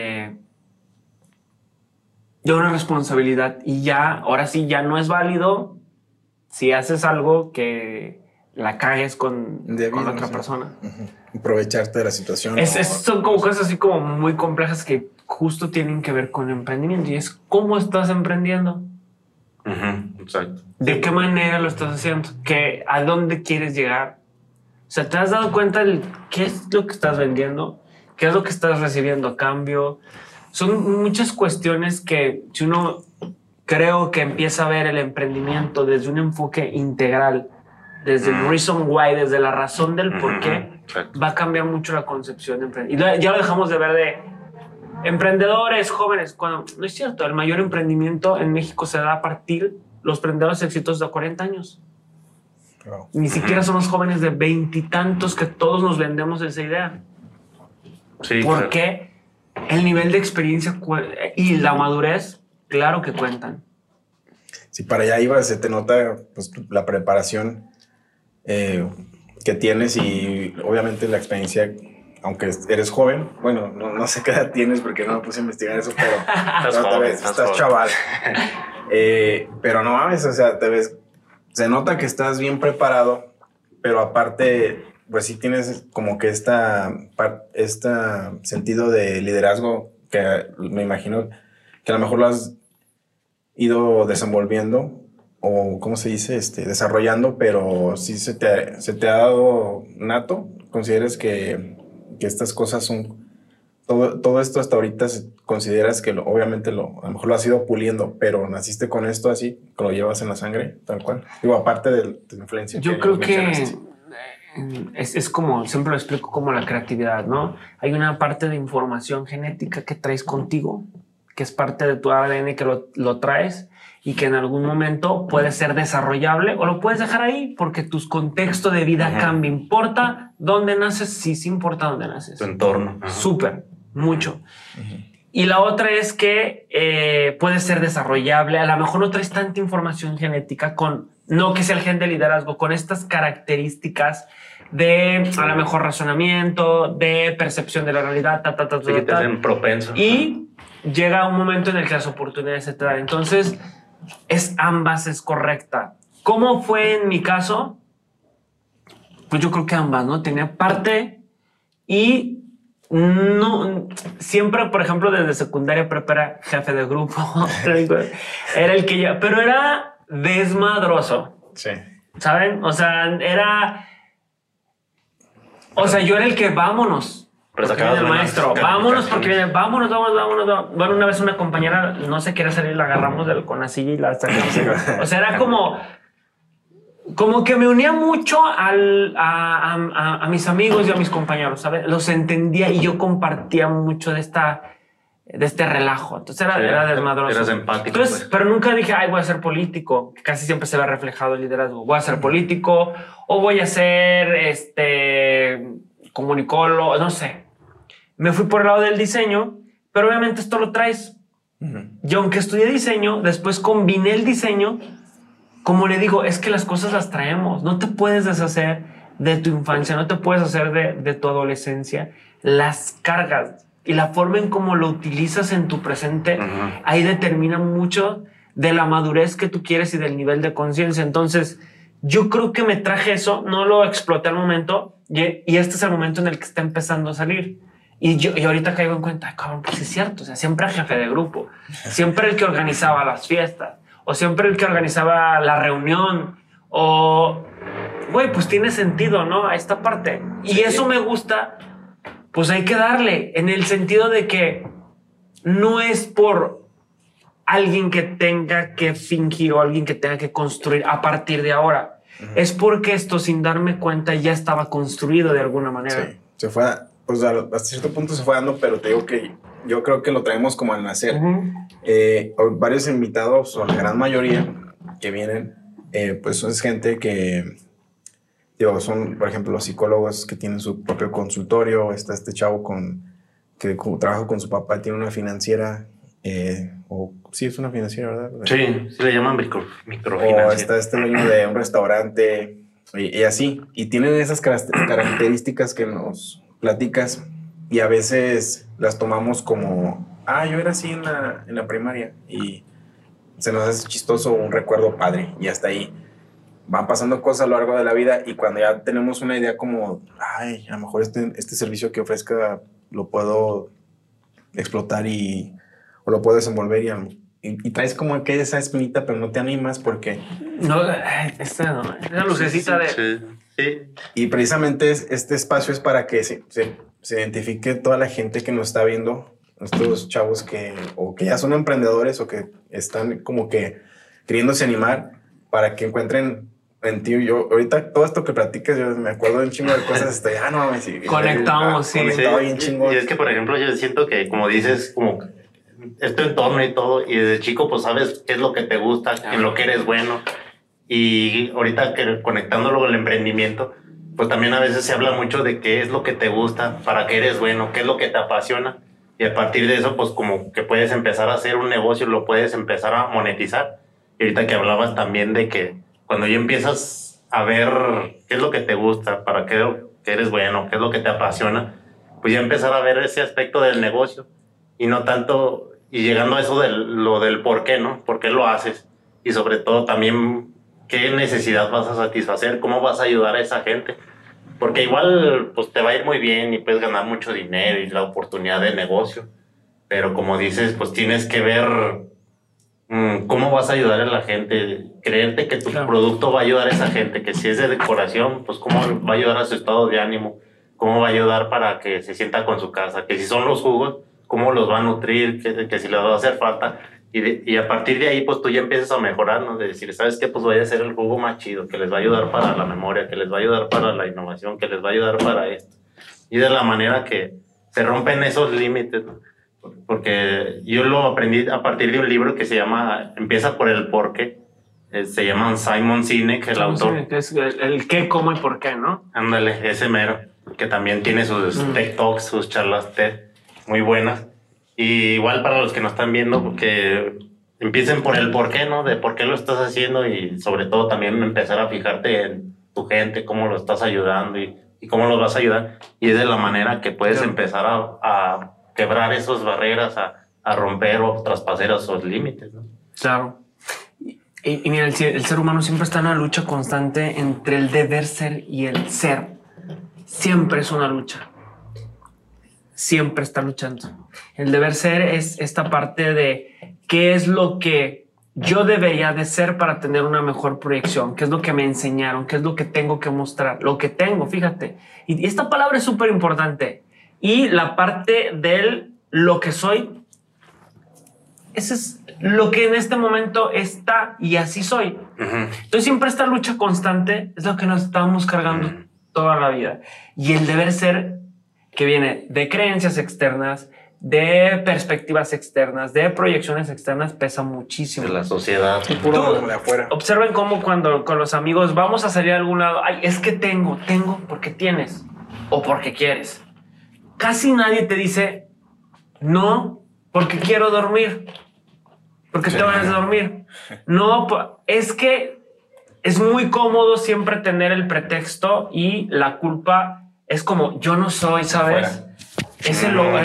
ya una responsabilidad y ya, ahora sí, ya no es válido si haces algo que la cagues con otra persona. Aprovecharte de la situación. Son como cosas así como muy complejas que justo tienen que ver con emprendimiento y es cómo estás emprendiendo. Exacto. ¿De qué manera lo estás haciendo? ¿A dónde quieres llegar? O sea, ¿te has dado cuenta de qué es lo que estás vendiendo? ¿Qué es lo que estás recibiendo a cambio? Son muchas cuestiones que si uno creo que empieza a ver el emprendimiento desde un enfoque integral, desde el reason why, desde la razón del por qué, va a cambiar mucho la concepción de emprendimiento. Y ya lo dejamos de ver de emprendedores jóvenes, cuando no es cierto, el mayor emprendimiento en México se da a partir los emprendedores exitosos de 40 años. Wow. Ni siquiera son los jóvenes de 20 y tantos que todos nos vendemos esa idea. Sí, porque el nivel de experiencia y la madurez, claro que cuentan. Si para allá ibas, se te nota pues, la preparación que tienes y obviamente la experiencia. Aunque eres joven, bueno, no sé qué edad tienes porque no me puse a investigar eso, pero estás chaval. Pero no mames, o sea, se nota que estás bien preparado, pero aparte, pues sí tienes como que este sentido de liderazgo que me imagino que a lo mejor lo has ido desenvolviendo o, ¿cómo se dice? Desarrollando, pero sí se te ha dado nato. ¿Consideras que estas cosas son todo esto hasta ahorita consideras que obviamente a lo mejor lo has ido puliendo, pero naciste con esto así, que lo llevas en la sangre, tal cual. Digo, aparte de tu influencia. Yo creo que es como, siempre lo explico como la creatividad, ¿no? Hay una parte de información genética que traes contigo, que es parte de tu ADN que lo traes y que en algún momento puede ser desarrollable o lo puedes dejar ahí porque tu contexto de vida cambia. ¿Importa dónde naces? Sí, sí importa dónde naces. Tu entorno. Súper, mucho. Y la otra es que puede ser desarrollable. A lo mejor no traes tanta información genética no que sea el gen de liderazgo, con estas características de a lo mejor razonamiento, de percepción de la realidad, Sí, que te hacen propenso. Y llega un momento en el que las oportunidades se te dan. Entonces, ambas es correcta. ¿Cómo fue en mi caso? Pues yo creo que ambas, ¿no? Tenía parte y no siempre, por ejemplo, desde secundaria prepa era jefe de grupo. Era el que ya, pero era desmadroso. Sí. ¿Saben? O sea, yo era el que vámonos. Pero Porque viene el maestro, vámonos porque viene, vámonos. Bueno, una vez una compañera no se quería salir, la agarramos con la silla y la sacamos. O sea, era como que me unía mucho a mis amigos y a mis compañeros, ¿sabes? Los entendía y yo compartía mucho de este relajo. Entonces era desmadroso. Eras empático. Entonces, pues. pero nunca dije, voy a ser político. Casi siempre se ve reflejado el liderazgo. Voy a ser político o voy a ser comunicólogo, no sé. Me fui por el lado del diseño, pero obviamente esto lo traes. Yo, aunque estudié diseño, después combiné el diseño. Como le digo, es que las cosas las traemos. No te puedes deshacer de tu infancia, no te puedes hacer de tu adolescencia. Las cargas y la forma en cómo lo utilizas en tu presente, ahí determina mucho de la madurez que tú quieres y del nivel de conciencia. Entonces, yo creo que me traje eso, no lo exploté al momento y este es el momento en el que está empezando a salir. Y ahorita caigo en cuenta, cabrón, pues es cierto. O sea, siempre el jefe de grupo, siempre el que organizaba las fiestas, o siempre el que organizaba la reunión, güey, pues tiene sentido, ¿no? A esta parte. Y eso me gusta, pues hay que darle, en el sentido de que no es por alguien que tenga que fingir o alguien que tenga que construir a partir de ahora. Es porque esto, sin darme cuenta, ya estaba construido de alguna manera. Sí, se fue, pues hasta cierto punto se fue dando, pero te digo que yo creo que lo traemos como al nacer. Varios invitados, o la gran mayoría que vienen, pues es gente que, digo, son, por ejemplo, los psicólogos que tienen su propio consultorio. Está este chavo que trabaja con su papá, tiene una financiera, sí, es una financiera, ¿verdad? Sí, le llaman microfinanciera. O está este dueño de un restaurante y así. Y tienen esas características que nos platicas y a veces las tomamos como, yo era así en la primaria y se nos hace chistoso, un recuerdo padre y hasta ahí. Van pasando cosas a lo largo de la vida y cuando ya tenemos una idea como, a lo mejor este servicio que ofrezca lo puedo explotar o lo puedo desenvolver y traes como que esa espinita, pero no te animas porque... No, esa lucecita de... Sí. Y precisamente este espacio es para que se identifique toda la gente que nos está viendo, estos chavos que ya son emprendedores o que están como que queriéndose animar para que encuentren en ti. Yo ahorita todo esto que platicas, yo me acuerdo de un chingo de cosas. No mames. Sí, conectamos, sí. Conectado bien chingón. Y es que, por ejemplo, yo siento que, como dices, como es tu entorno y todo, y desde chico pues sabes qué es lo que te gusta, en lo que eres bueno. Y ahorita conectándolo con el emprendimiento, pues también a veces se habla mucho de qué es lo que te gusta, para qué eres bueno, qué es lo que te apasiona. Y a partir de eso, pues como que puedes empezar a hacer un negocio, lo puedes empezar a monetizar. Y ahorita que hablabas también de que cuando ya empiezas a ver qué es lo que te gusta, para qué eres bueno, qué es lo que te apasiona, pues ya empezar a ver ese aspecto del negocio y no tanto, y llegando a eso lo del por qué, ¿no? ¿Por qué lo haces? Y sobre todo también qué necesidad vas a satisfacer, cómo vas a ayudar a esa gente. Porque igual pues te va a ir muy bien y puedes ganar mucho dinero y la oportunidad de negocio. Pero como dices, pues tienes que ver cómo vas a ayudar a la gente, creerte que tu producto va a ayudar a esa gente, que si es de decoración, pues cómo va a ayudar a su estado de ánimo, cómo va a ayudar para que se sienta con su casa, que si son los jugos, cómo los va a nutrir, que si les va a hacer falta. Y a partir de ahí, pues tú ya empiezas a mejorar, ¿no? De decir, ¿sabes qué? Pues voy a hacer el jugo más chido, que les va a ayudar para la memoria, que les va a ayudar para la innovación, que les va a ayudar para esto. Y de la manera que se rompen esos límites, ¿no? Porque yo lo aprendí a partir de un libro que se llama Empieza por el porqué. Se llama Simon Sinek, el autor. Sí, que es el qué, cómo y por qué, ¿no? Ándale, ese mero. Que también tiene sus TED Talks, sus charlas TED muy buenas. Y igual para los que nos están viendo, que empiecen por el por qué, ¿no? De por qué lo estás haciendo y sobre todo también empezar a fijarte en tu gente, cómo lo estás ayudando y cómo los vas a ayudar. Y es de la manera que puedes empezar a quebrar esas barreras, a romper o traspasar esos límites, ¿no? Claro. Y mira, el ser humano siempre está en una lucha constante entre el deber ser y el ser. Siempre es una lucha. Siempre está luchando. El deber ser es esta parte de qué es lo que yo debería de ser para tener una mejor proyección, qué es lo que me enseñaron, qué es lo que tengo que mostrar, lo que tengo, fíjate. Y esta palabra es súper importante. Y la parte del lo que soy, ese es lo que en este momento está y así soy. Entonces siempre esta lucha constante es lo que nos estamos cargando toda la vida. Y el deber ser que viene de creencias externas, de perspectivas externas, de proyecciones externas, pesa muchísimo. De la sociedad. Puro de afuera. Observen cómo cuando con los amigos vamos a salir a algún lado, ay, es que tengo porque tienes o porque quieres. Casi nadie te dice no porque quiero dormir, porque te vas a dormir. No, es que es muy cómodo siempre tener el pretexto y la culpa. Es como yo no soy, ¿sabes? Es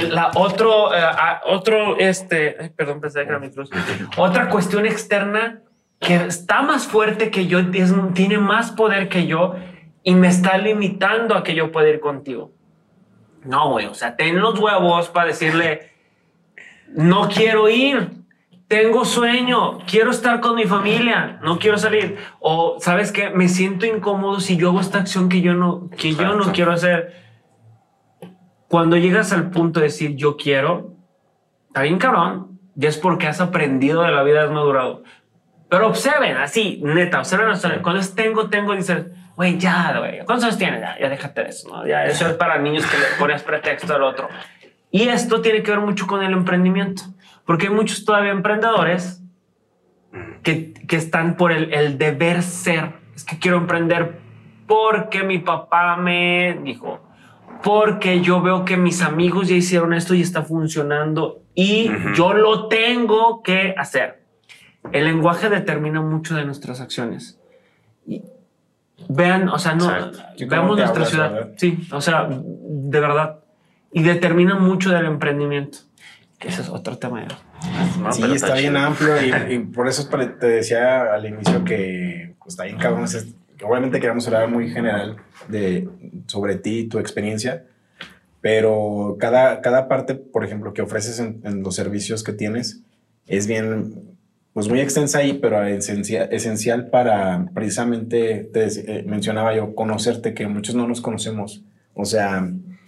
perdón, pensé que era mi cruz. Otra cuestión externa que está más fuerte que yo, tiene más poder que yo y me está limitando a que yo pueda ir contigo. No, güey, o sea, ten los huevos para decirle, no quiero ir, tengo sueño, quiero estar con mi familia, no quiero salir. O, ¿sabes qué? Me siento incómodo si yo hago esta acción que yo no quiero hacer. Cuando llegas al punto de decir yo quiero, está bien cabrón, ya es porque has aprendido de la vida, has madurado. Pero observen, así, neta, observen. Cuando es tengo, dices, güey, ya, güey, ¿cuántos años tienes? Ya déjate de eso, ¿no? Ya, eso es para niños que le pones pretexto al otro. Y esto tiene que ver mucho con el emprendimiento. Porque hay muchos todavía emprendedores que están por el deber ser. Es que quiero emprender porque mi papá me dijo, porque yo veo que mis amigos ya hicieron esto y está funcionando y yo lo tengo que hacer. El lenguaje determina mucho de nuestras acciones. Y vean, o sea, veamos nuestra ciudad. ¿Verdad? Sí, o sea, de verdad. Y determina mucho del emprendimiento. Ese es otro tema. No, sí, está bien amplio y por eso te decía al inicio que pues, está bien cabrón. Obviamente queremos hablar muy general sobre ti y tu experiencia, pero cada parte, por ejemplo, que ofreces en los servicios que tienes es bien, pues muy extensa ahí, pero esencial para precisamente, mencionaba yo, conocerte, que muchos no nos conocemos. O sea,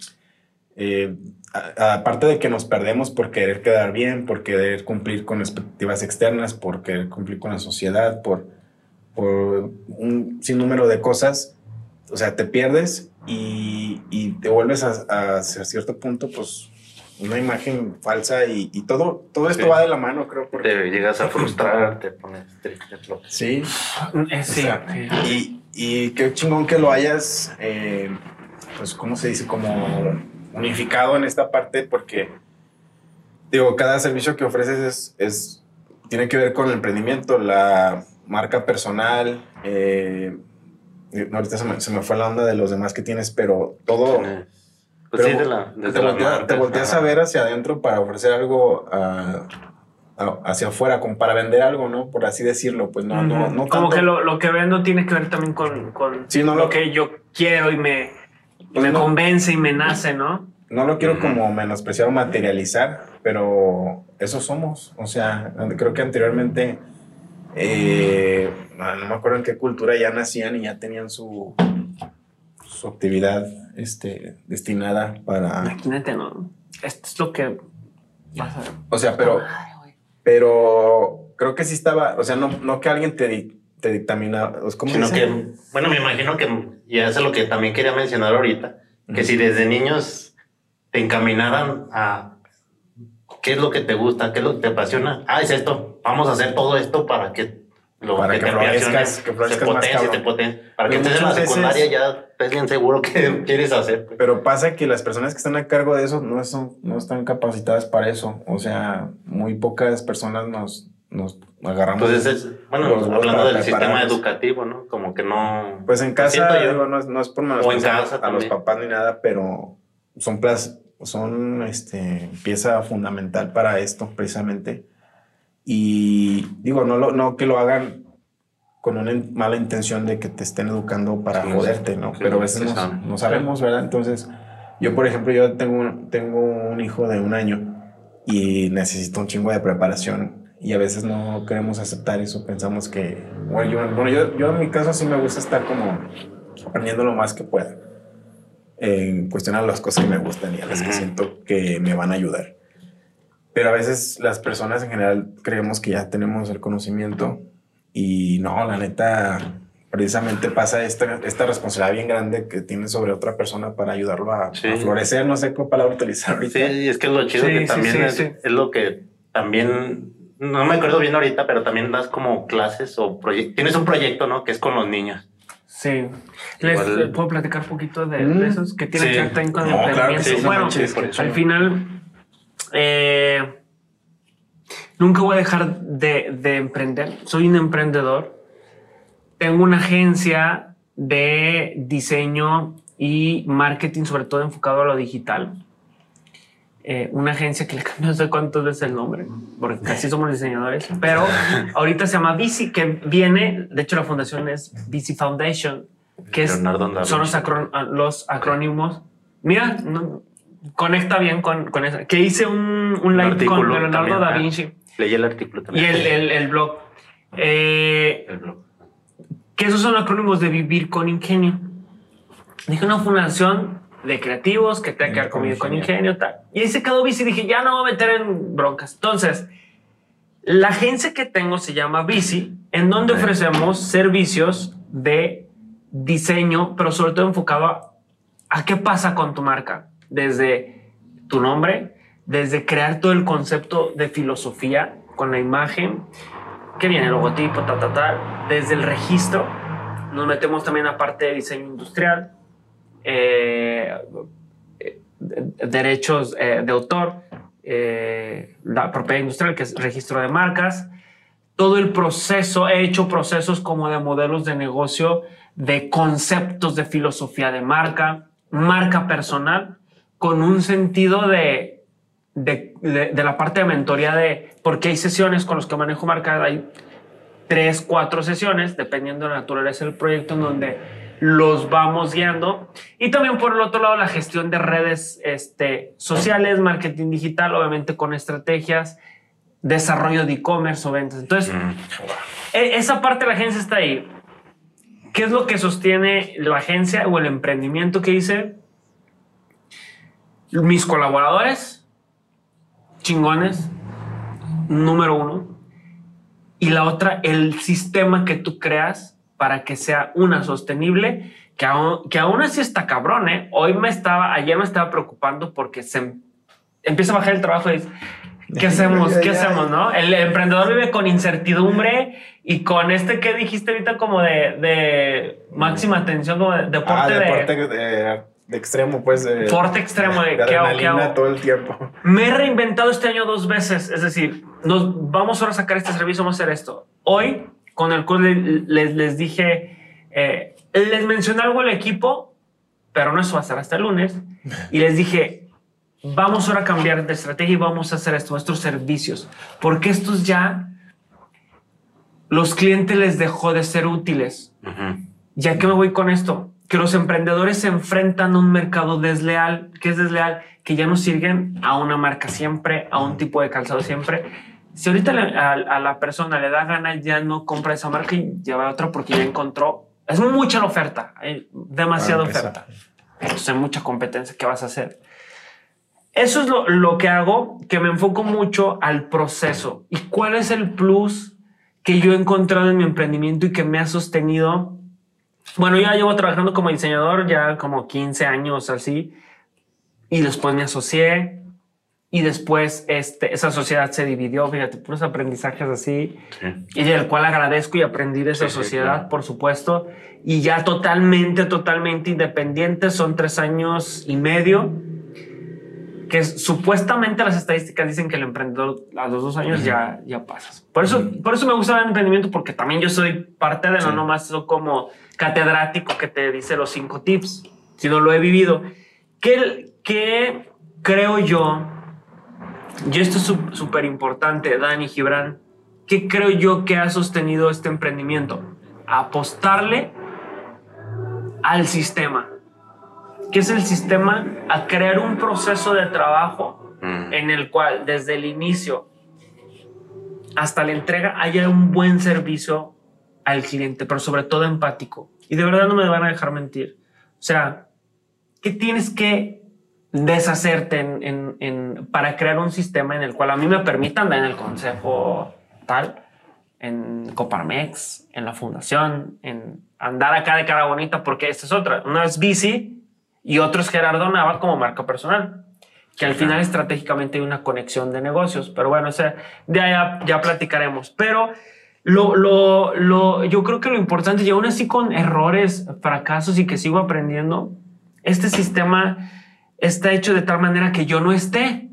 aparte de que nos perdemos por querer quedar bien, por querer cumplir con expectativas externas, por querer cumplir con la sociedad, por un sinnúmero de cosas, o sea, te pierdes y te vuelves a cierto punto, pues, una imagen falsa y todo esto va de la mano, creo. Porque te llegas a frustrar, te pones triste. Sí. Sí. Y qué chingón que lo hayas, pues, ¿cómo se dice? Como unificado en esta parte, porque, digo, cada servicio que ofreces tiene que ver con el emprendimiento, la marca personal, ahorita se me fue la onda de los demás que tienes, pero todo. Pues pero sí, te volteas a ver hacia adentro para ofrecer algo hacia afuera, como para vender algo, ¿no? Por así decirlo, pues no como tanto. Que lo que vendo tiene que ver también con sí, no lo que yo quiero y me convence y me nace, ¿no? No lo quiero como menospreciar o materializar, pero eso somos. O sea, creo que anteriormente, no me acuerdo en qué cultura ya nacían y ya tenían su su actividad destinada para... Imagínate, ¿no? Esto es lo que vas a ver. O sea, pero creo que sí estaba, o sea, no que alguien te dictamina, ¿cómo Sino dice? que, bueno, me imagino que, y eso es lo que también quería mencionar ahorita, que si desde niños te encaminaran a qué es lo que te gusta, qué es lo que te apasiona, es esto, vamos a hacer todo esto para que Para que florezcas se más potencie, cabrón. te potencie, para que Pero estés en la muchas veces- secundaria ya estés bien seguro que quieres hacer. Pues. Pero pasa que las personas que están a cargo de eso no están capacitadas para eso. O sea, muy pocas personas nos agarramos. Entonces, bueno, los huevos hablando para del sistema prepararnos. educativo, ¿no? Como que no... Pues en casa, siento yo. digo, no es por O en menospreciar casa a los también. papás ni nada, pero son pieza fundamental para esto, precisamente. Y digo, no que lo hagan con una mala intención de que te estén educando para Sí, joderte, ¿no? sí, Pero a veces sí, sabe. no sabemos, ¿verdad? Entonces, yo, por ejemplo, yo tengo un hijo de 1 año y necesito un chingo de preparación y a veces no queremos aceptar eso. Pensamos que, yo en mi caso sí me gusta estar como aprendiendo lo más que pueda en cuestionar las cosas que me gustan y a las que siento que me van a ayudar. Pero a veces las personas en general creemos que ya tenemos el conocimiento y no, la neta, precisamente pasa esta responsabilidad bien grande que tienes sobre otra persona para ayudarlo a florecer. No sé qué palabra utilizar ahorita. Sí, es que es lo chido que también es lo que también, no me acuerdo bien ahorita, pero también das como clases o proyectos. Tienes un proyecto, ¿no? Que es con los niños. Sí. Igual- ¿Les puedo platicar un poquito de esos que tienen Sí. que ver también con el No, claro que emprendimiento? sí, Bueno, no manches, qué al chido. final, nunca voy a dejar de emprender. Soy un emprendedor. Tengo una agencia de diseño y marketing, sobre todo enfocado a lo digital. Una agencia que le cambió no sé cuántas veces el nombre, porque casi somos diseñadores, pero ahorita se llama Bici, que viene, de hecho la fundación es Bici Foundation, que Leonardo da son Vinci. los acrónimos. Mira, conecta bien con eso. Que hice un live con artículo Leonardo también. da Vinci Leí el artículo y también. el blog. El blog. Que esos son acrónimos de Vivir con Ingenio. Dije una fundación de creativos que tenga que ver con Vivir con Ingenio, tal. Y ahí se quedó Bici. Dije, ya no voy a meter en broncas. Entonces, la agencia que tengo se llama Bici, en donde ofrecemos servicios de diseño, pero sobre todo enfocado a qué pasa con tu marca. Desde tu nombre, desde crear todo el concepto de filosofía con la imagen, que viene el logotipo, desde el registro. Nos metemos también a parte de diseño industrial, derechos de autor, la propiedad industrial, que es registro de marcas. Todo el proceso, he hecho procesos como de modelos de negocio, de conceptos de filosofía de marca personal, con un sentido de la parte de mentoría, porque hay sesiones con los que manejo marca, hay 3, 4 sesiones, dependiendo de la naturaleza del proyecto, en donde los vamos guiando. Y también por el otro lado, la gestión de redes sociales, marketing digital, obviamente con estrategias, desarrollo de e-commerce o ventas. Entonces, esa parte de la agencia está ahí. ¿Qué es lo que sostiene la agencia o el emprendimiento que hice? Mis colaboradores, chingones, número 1. Y la otra, el sistema que tú creas para que sea sostenible, que aún así está cabrón, ¿eh? Ayer me estaba preocupando porque se empieza a bajar el trabajo y dice, ¿qué hacemos? ¿Qué hacemos, no? El emprendedor vive con incertidumbre y con que dijiste ahorita como de máxima atención, como de deporte de extremo, pues. Deporte extremo. De ¿Qué hago? adrenalina todo el tiempo. Me he reinventado este año 2 veces. Es decir, vamos ahora a sacar este servicio, vamos a hacer esto. Hoy, con el curso, les dije, les mencioné algo al equipo, pero no eso va a ser hasta el lunes. Y les dije, vamos ahora a cambiar de estrategia y vamos a hacer nuestros servicios. Porque estos ya, los clientes les dejó de ser útiles. ¿Ya que me voy con esto? Que los emprendedores se enfrentan a un mercado desleal. ¿Qué es desleal? Que ya no sirven a una marca siempre, a un tipo de calzado siempre. Si ahorita a la persona le da ganas, ya no compra esa marca y lleva otra porque ya encontró Es mucha la oferta, hay demasiada empezar. oferta. Entonces hay mucha competencia. ¿Qué vas a hacer? Eso es lo que hago, que me enfoco mucho al proceso. ¿Y cuál es el plus que yo he encontrado en mi emprendimiento y que me ha sostenido? Bueno, yo ya llevo trabajando como diseñador ya como 15 años así. Y después me asocié. Y después esa sociedad se dividió. Fíjate, puros aprendizajes así. Sí. Y del cual agradezco y aprendí de esa Sí, sociedad, claro. por supuesto. Y ya totalmente independiente. Son 3 años y medio. Que supuestamente las estadísticas dicen que el emprendedor a los 2 años ya pasas. Por eso me gusta el emprendimiento, porque también yo soy parte de no nomás soy como catedrático que te dice los 5 tips, sino lo he vivido. ¿Qué creo yo? Y esto es súper importante, Dani, Gibran. ¿Qué creo yo que ha sostenido este emprendimiento? Apostarle al sistema. ¿Qué es el sistema? A crear un proceso de trabajo en el cual desde el inicio hasta la entrega haya un buen servicio al cliente, pero sobre todo empático. Y de verdad no me van a dejar mentir. O sea, ¿qué tienes que deshacerte para crear un sistema en el cual a mí me permitan dar en el consejo tal, en Coparmex, en la fundación, en andar acá de cara bonita? Porque esta es otra. Una es Bici y otro es Gerardo Nava como marca personal, que al final estratégicamente hay una conexión de negocios. Pero bueno, o sea, de allá ya platicaremos. Pero yo creo que lo importante, y aún así con errores, fracasos y que sigo aprendiendo, este sistema está hecho de tal manera que yo no esté.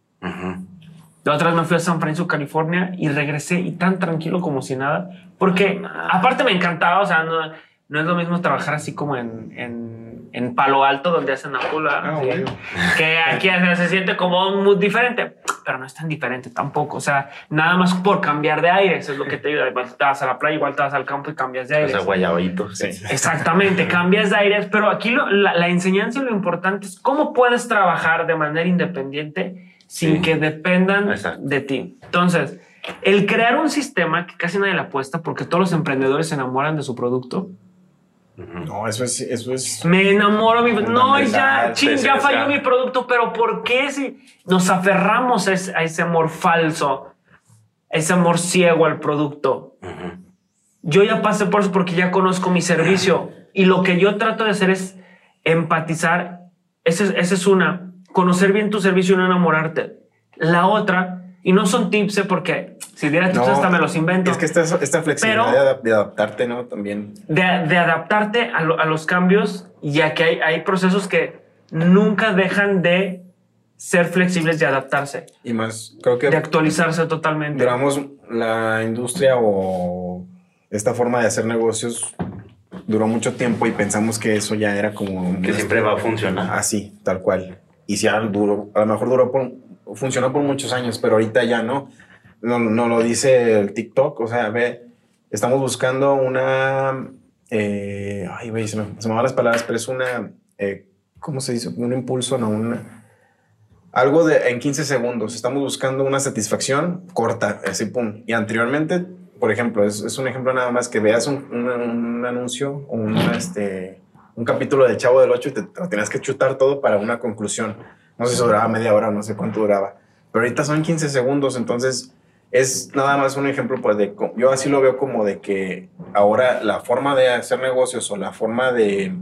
La otra vez me fui a San Francisco, California, y regresé y tan tranquilo como si nada, porque aparte me encantaba. O sea, no es lo mismo trabajar así como en Palo Alto, donde hacen Apula, ¿sí? Bueno. Que aquí se siente como un mood diferente, pero no es tan diferente tampoco. O sea, nada más por cambiar de aire, eso es lo que te ayuda. Igual te vas a la playa, igual te vas al campo y cambias de aire. O sea, guayabito. Sí. Exactamente, cambias de aires, pero aquí la enseñanza y lo importante es cómo puedes trabajar de manera independiente sin que dependan de ti. Entonces, el crear un sistema que casi nadie le apuesta, porque todos los emprendedores se enamoran de su producto. No, eso es. Me enamoro, no, ya sí, falló mi producto, pero ¿por qué si nos aferramos a ese amor falso, a ese amor ciego al producto? Yo ya pasé por eso porque ya conozco mi servicio y lo que yo trato de hacer es empatizar. Esa es una, conocer bien tu servicio y no enamorarte. La otra, y no son tips, porque si diera tips hasta me los invento. Es que esta flexibilidad de adaptarte, ¿no? También. De adaptarte a los cambios, ya que hay procesos que nunca dejan de ser flexibles y adaptarse. Y más, creo que de actualizarse totalmente. Duramos la industria o esta forma de hacer negocios duró mucho tiempo y pensamos que eso ya era como... Que siempre va a funcionar. Así, tal cual. Y si a lo mejor funcionó por muchos años, pero ahorita ya no. No lo dice el TikTok. O sea, estamos buscando una... ay, güey, se me van las palabras, pero es una... ¿cómo se dice? Un impulso, no, algo en 15 segundos. Estamos buscando una satisfacción corta, así, pum. Y anteriormente, por ejemplo, es un ejemplo nada más, que veas un anuncio o un capítulo de Chavo del 8 y te lo tenías que chutar todo para una conclusión. No sé si duraba media hora, no sé cuánto duraba. Pero ahorita son 15 segundos, entonces es nada más un ejemplo, pues, yo así lo veo como de que ahora la forma de hacer negocios o la forma de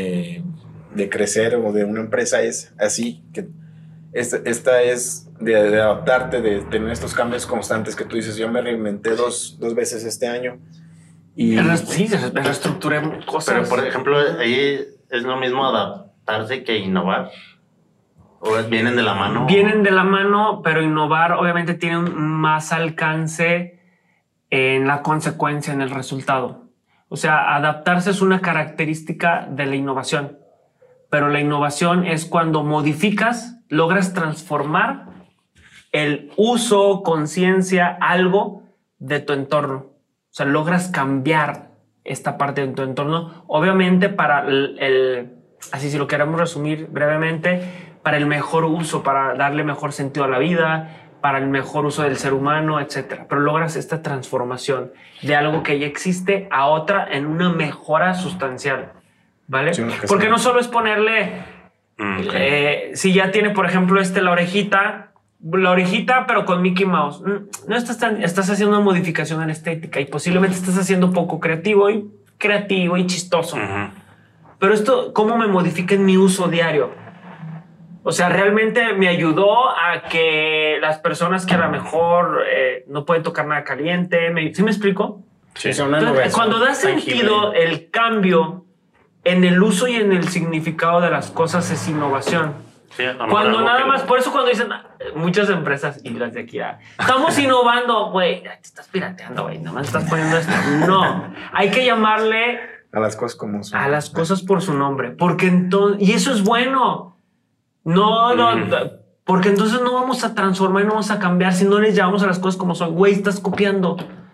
crecer o de una empresa es así, que esta es de adaptarte, de tener estos cambios constantes que tú dices. Yo me reinventé dos veces este año. Y sí, reestructuré cosas. Pero, por ejemplo, ahí es lo mismo adaptarse que innovar. ¿O vienen de la mano? Vienen de la mano, pero innovar obviamente tiene un más alcance en la consecuencia, en el resultado. O sea, adaptarse es una característica de la innovación, pero la innovación es cuando modificas, logras transformar el uso, conciencia, algo de tu entorno. O sea, logras cambiar esta parte de tu entorno. Obviamente para así si lo queremos resumir brevemente, para el mejor uso, para darle mejor sentido a la vida, para el mejor uso del ser humano, etcétera. Pero logras esta transformación de algo que ya existe a otra en una mejora sustancial, ¿vale? Sí, porque no solo es ponerle, si ya tiene, por ejemplo, la orejita, pero con Mickey Mouse. No estás haciendo una modificación en estética y posiblemente estás haciendo poco creativo y chistoso. Pero esto, ¿cómo me modifica en mi uso diario? O sea, realmente me ayudó a que las personas que a lo mejor no pueden tocar nada caliente, ¿sí me explico? Sí. Entonces, cuando da sentido el cambio en el uso y en el significado de las cosas es innovación. Sí, cuando nada más, por eso cuando dicen muchas empresas y las de aquí, estamos innovando, güey, te estás pirateando, güey, nada más estás poniendo esto. No, hay que llamarle a las cosas como son. A las cosas por su nombre, porque entonces, y eso es bueno. No, porque entonces no vamos a transformar y no vamos a cambiar si no les llamamos a las cosas como son. Güey, estás copiando.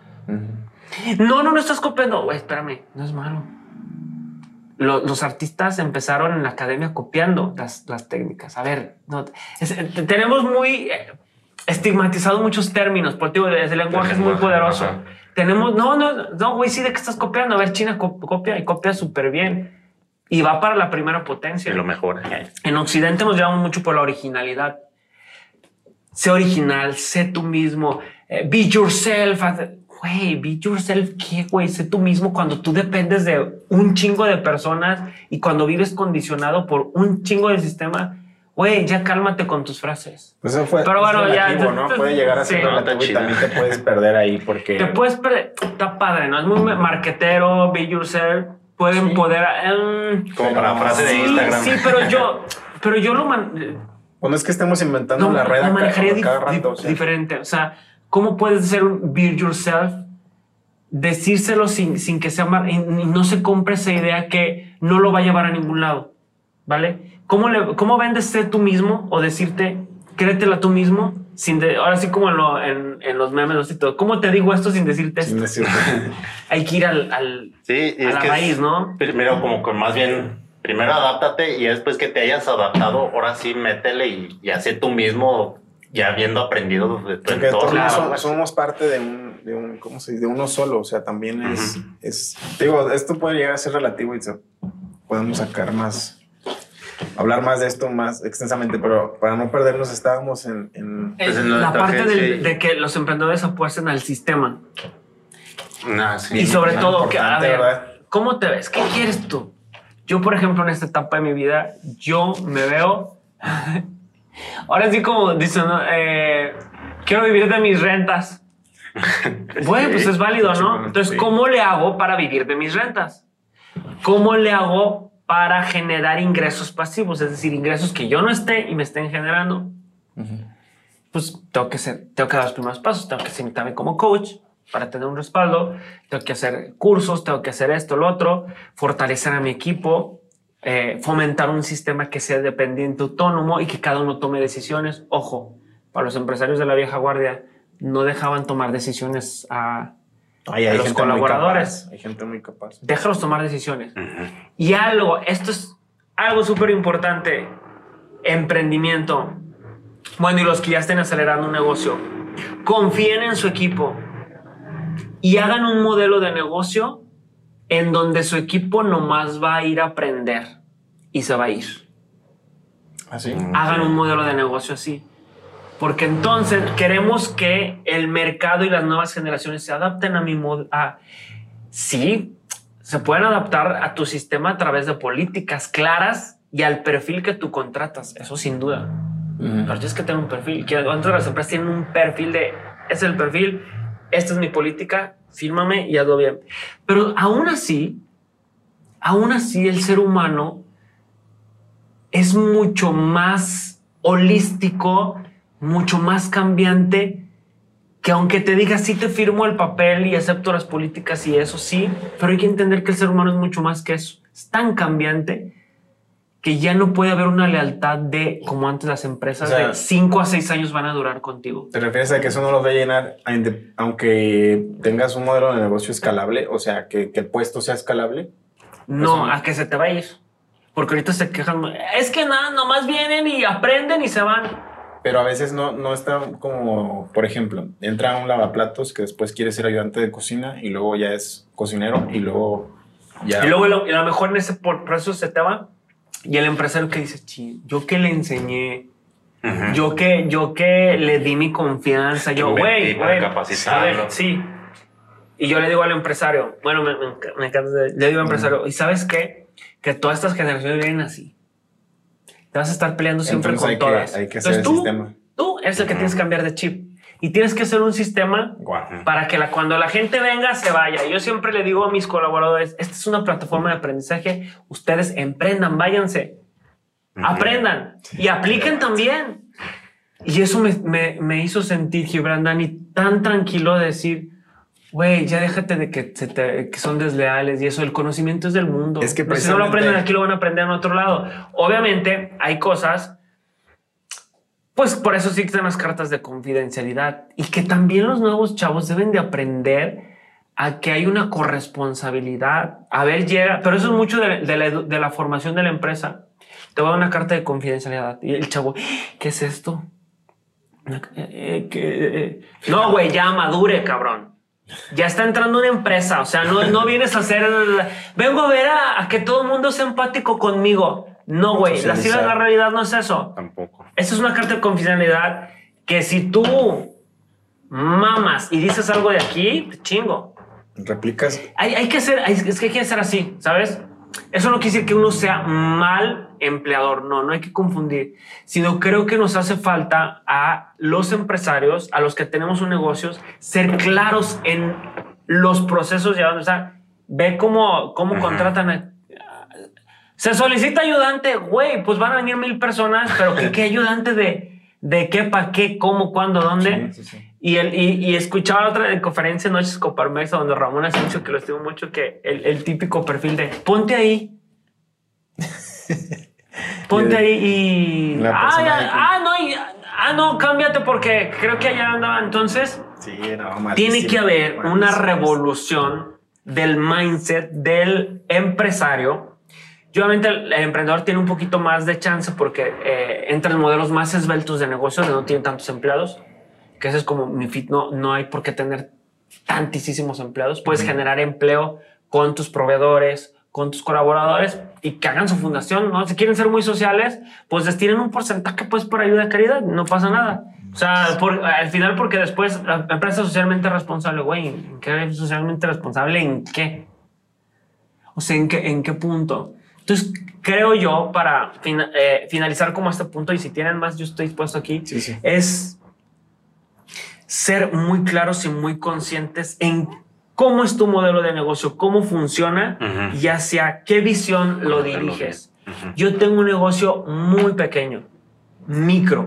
No estás copiando. Güey, espérame, no es malo. Los artistas empezaron en la academia copiando las técnicas. A ver, tenemos muy estigmatizados muchos términos. Por ti, el lenguaje es muy poderoso. Tenemos, güey, sí, ¿de qué estás copiando? A ver, China copia y copia súper bien. Y va para la primera potencia. Y lo mejor. En Occidente nos llamamos mucho por la originalidad. Sé original, sé tú mismo. Be yourself. Güey, be yourself, ¿qué, güey? Sé tú mismo cuando tú dependes de un chingo de personas y cuando vives condicionado por un chingo de sistema. Güey, ya cálmate con tus frases. Pues eso fue. Pero bueno, relativo, ¿no? Puede llegar a ser relativo y también te puedes perder ahí porque... Te puedes perder. Está padre, ¿no? Es muy marquetero, be yourself. Pueden poder... como para frase de Instagram. Sí, pero yo lo... Bueno, es que estamos inventando la rueda cada rato. Diferente. O sea, ¿cómo puedes ser un be yourself? Decírselo sin que sea... Y no se compre esa idea que no lo va a llevar a ningún lado. ¿Vale? ¿Cómo vendes ser tú mismo o decirte, créetela tú mismo? Ahora sí como en los memes y todo. ¿Cómo te digo esto sin decirte esto? Hay que ir a la raíz, ¿no? Primero como con más bien, primero adáptate y después que te hayas adaptado, ahora sí métele y hace tú mismo ya habiendo aprendido de tu entorno. Somos parte de un ¿cómo se dice? De uno solo, o sea, también es digo, esto puede llegar a ser relativo y podemos hablar más de esto más extensamente, pero para no perdernos estábamos en la parte de que los emprendedores apuesten al sistema. Sí, y sobre todo, a ver, ¿verdad? ¿Cómo te ves? ¿Qué quieres tú? Yo, por ejemplo, en esta etapa de mi vida, yo me veo... Ahora sí como dicen, ¿no? Quiero vivir de mis rentas. Bueno, pues es válido, ¿no? Entonces, ¿cómo le hago para vivir de mis rentas? ¿Cómo le hago para generar ingresos pasivos? Es decir, ingresos que yo no esté y me estén generando. Pues tengo que dar los primeros pasos. Tengo que sentarme como coach para tener un respaldo. Tengo que hacer cursos, tengo que hacer esto, lo otro, fortalecer a mi equipo, fomentar un sistema que sea dependiente, autónomo y que cada uno tome decisiones. Ojo, para los empresarios de la vieja guardia no dejaban tomar decisiones a los colaboradores. Hay gente muy capaz. Déjalos tomar decisiones. Y esto es algo súper importante, emprendimiento. Bueno, y los que ya estén acelerando un negocio, confíen en su equipo y hagan un modelo de negocio en donde su equipo nomás va a ir a aprender y se va a ir. ¿Así? Hagan un modelo de negocio así. Porque entonces queremos que el mercado y las nuevas generaciones se adapten a mi modo. Sí, se pueden adaptar a tu sistema a través de políticas claras y al perfil que tú contratas. Eso sin duda. Pero tienes que tener un perfil. Antes las empresas tienen un perfil de... Es el perfil, esta es mi política, fírmame y hazlo bien. Pero aún así el ser humano es mucho más holístico, mucho más cambiante, que aunque te diga sí te firmo el papel y acepto las políticas y eso sí, pero hay que entender que el ser humano es mucho más que eso. Es tan cambiante que ya no puede haber una lealtad de, como antes las empresas, de 5 a 6 años van a durar contigo. ¿Te refieres a que eso no lo va a llenar aunque tengas un modelo de negocio escalable? O sea, que el puesto sea escalable. No, a que se te va a ir. Porque ahorita se quejan. Es que nada, nomás vienen y aprenden y se van. Pero a veces no está como, por ejemplo, entra un lavaplatos que después quiere ser ayudante de cocina y luego ya es cocinero y luego ya... Y luego a lo mejor en ese proceso se te va y el empresario que dice, yo que le enseñé, yo que le di mi confianza, yo, güey, para capacitarlo. Sí. Y yo le digo al empresario, bueno, me encanta, le digo al empresario, ¿y sabes qué? Que todas estas generaciones vienen así. Te vas a estar peleando siempre entonces con todas. Hay que hacer el sistema. Tú eres el que tienes que cambiar de chip. Y tienes que hacer un sistema para que cuando la gente venga se vaya. Yo siempre le digo a mis colaboradores, esta es una plataforma de aprendizaje. Ustedes emprendan, váyanse. Aprendan. Y apliquen también. Y eso me hizo sentir, Gibran, Dani, tan tranquilo de decir, güey, ya déjate de que son desleales y eso. El conocimiento es del mundo. Es que si no lo aprenden aquí, lo van a aprender en otro lado. Obviamente, hay cosas, pues por eso existen las cartas de confidencialidad y que también los nuevos chavos deben de aprender a que hay una corresponsabilidad. A ver, llega, pero eso es mucho de la formación de la empresa. Te voy a dar una carta de confidencialidad y el chavo, ¿qué es esto? No, güey, ya madure, cabrón. Ya está entrando una empresa, o sea, no vienes a hacer... Vengo a ver a que todo el mundo sea empático conmigo. No, güey, la realidad no es eso. Tampoco. Esa es una carta de confidencialidad que si tú mamas y dices algo de aquí, te chingo. Replicas. Hay que ser así, ¿sabes? Eso no quiere decir que uno sea mal empleador, no hay que confundir, sino creo que nos hace falta a los empresarios, a los que tenemos un negocio, ser claros en los procesos. O sea, ve cómo contratan se solicita ayudante, güey, pues van a venir 1000 personas, pero ¿qué ayudante de qué, para qué, cómo, cuándo, dónde? Sí. Y escuchaba otra conferencia en Noches Coparmex donde Ramón Asensio, que lo estimo mucho, que el típico perfil de ponte ahí. Ponte ahí y... no, cámbiate porque creo que allá andaba. Entonces, tiene que haber una revolución del mindset del empresario. Y obviamente el emprendedor tiene un poquito más de chance porque entra en modelos más esbeltos de negocios, donde no tienen tantos empleados. Que ese es como mi fit, no hay por qué tener tantísimos empleados. Puedes generar empleo con tus proveedores, con tus colaboradores y que hagan su fundación, ¿no? Si quieren ser muy sociales, pues destinen un porcentaje pues por ayuda de caridad, no pasa nada. O sea, al final, porque después la empresa socialmente responsable, güey, ¿en qué socialmente responsable? ¿En qué? O sea, ¿en qué punto? Entonces, creo yo, para finalizar como este punto, y si tienen más, yo estoy dispuesto aquí, es ser muy claros y muy conscientes en cómo es tu modelo de negocio, cómo funciona y hacia qué visión lo diriges. Yo tengo un negocio muy pequeño, micro.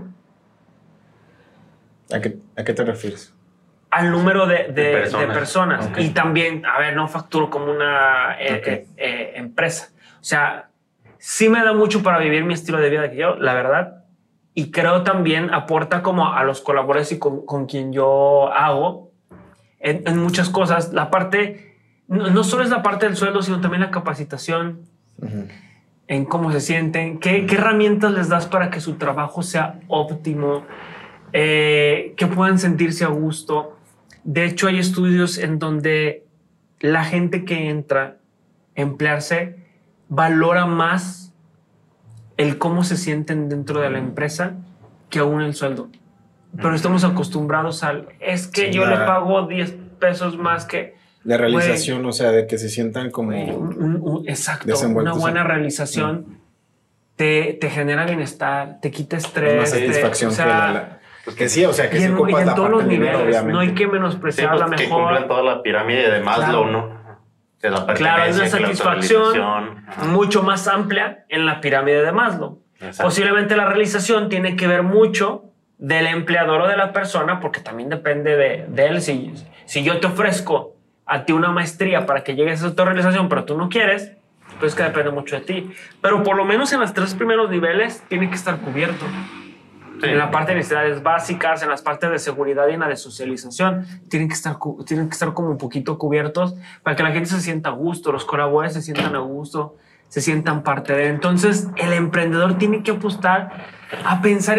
¿A qué te refieres? Al número de personas. Okay. Y también, no facturo como una empresa. O sea, sí me da mucho para vivir mi estilo de vida que yo, la verdad. Y creo también aporta como a los colaboradores y con quien yo hago en muchas cosas. La parte, no solo es la parte del sueldo, sino también la capacitación, en cómo se sienten, qué herramientas les das para que su trabajo sea óptimo, que puedan sentirse a gusto. De hecho, hay estudios en donde la gente que entra a emplearse valora más el cómo se sienten dentro de la empresa que aún el sueldo. Pero estamos acostumbrados es que yo le pago 10 pesos más que... La realización, o sea, de que se sientan como... Exacto, una buena realización te genera bienestar, te quita estrés. Más satisfacción que sí, o sea, que se ocupa en todos los niveles, obviamente. No hay que menospreciar la mejor... Que cumplen toda la pirámide de Maslow, ¿no? Claro, es una satisfacción mucho más amplia en la pirámide de Maslow. Exacto. Posiblemente la realización tiene que ver mucho del empleador o de la persona, porque también depende de él. Si yo te ofrezco a ti una maestría para que llegues a esa autorrealización, pero tú no quieres, pues que depende mucho de ti. Pero por lo menos en los 3 primeros niveles tiene que estar cubierto. Sí. En la parte de necesidades básicas, en las partes de seguridad y en la de socialización, tienen que estar como un poquito cubiertos para que la gente se sienta a gusto, los colaboradores se sientan a gusto, se sientan parte de. Entonces, el emprendedor tiene que apostar a pensar en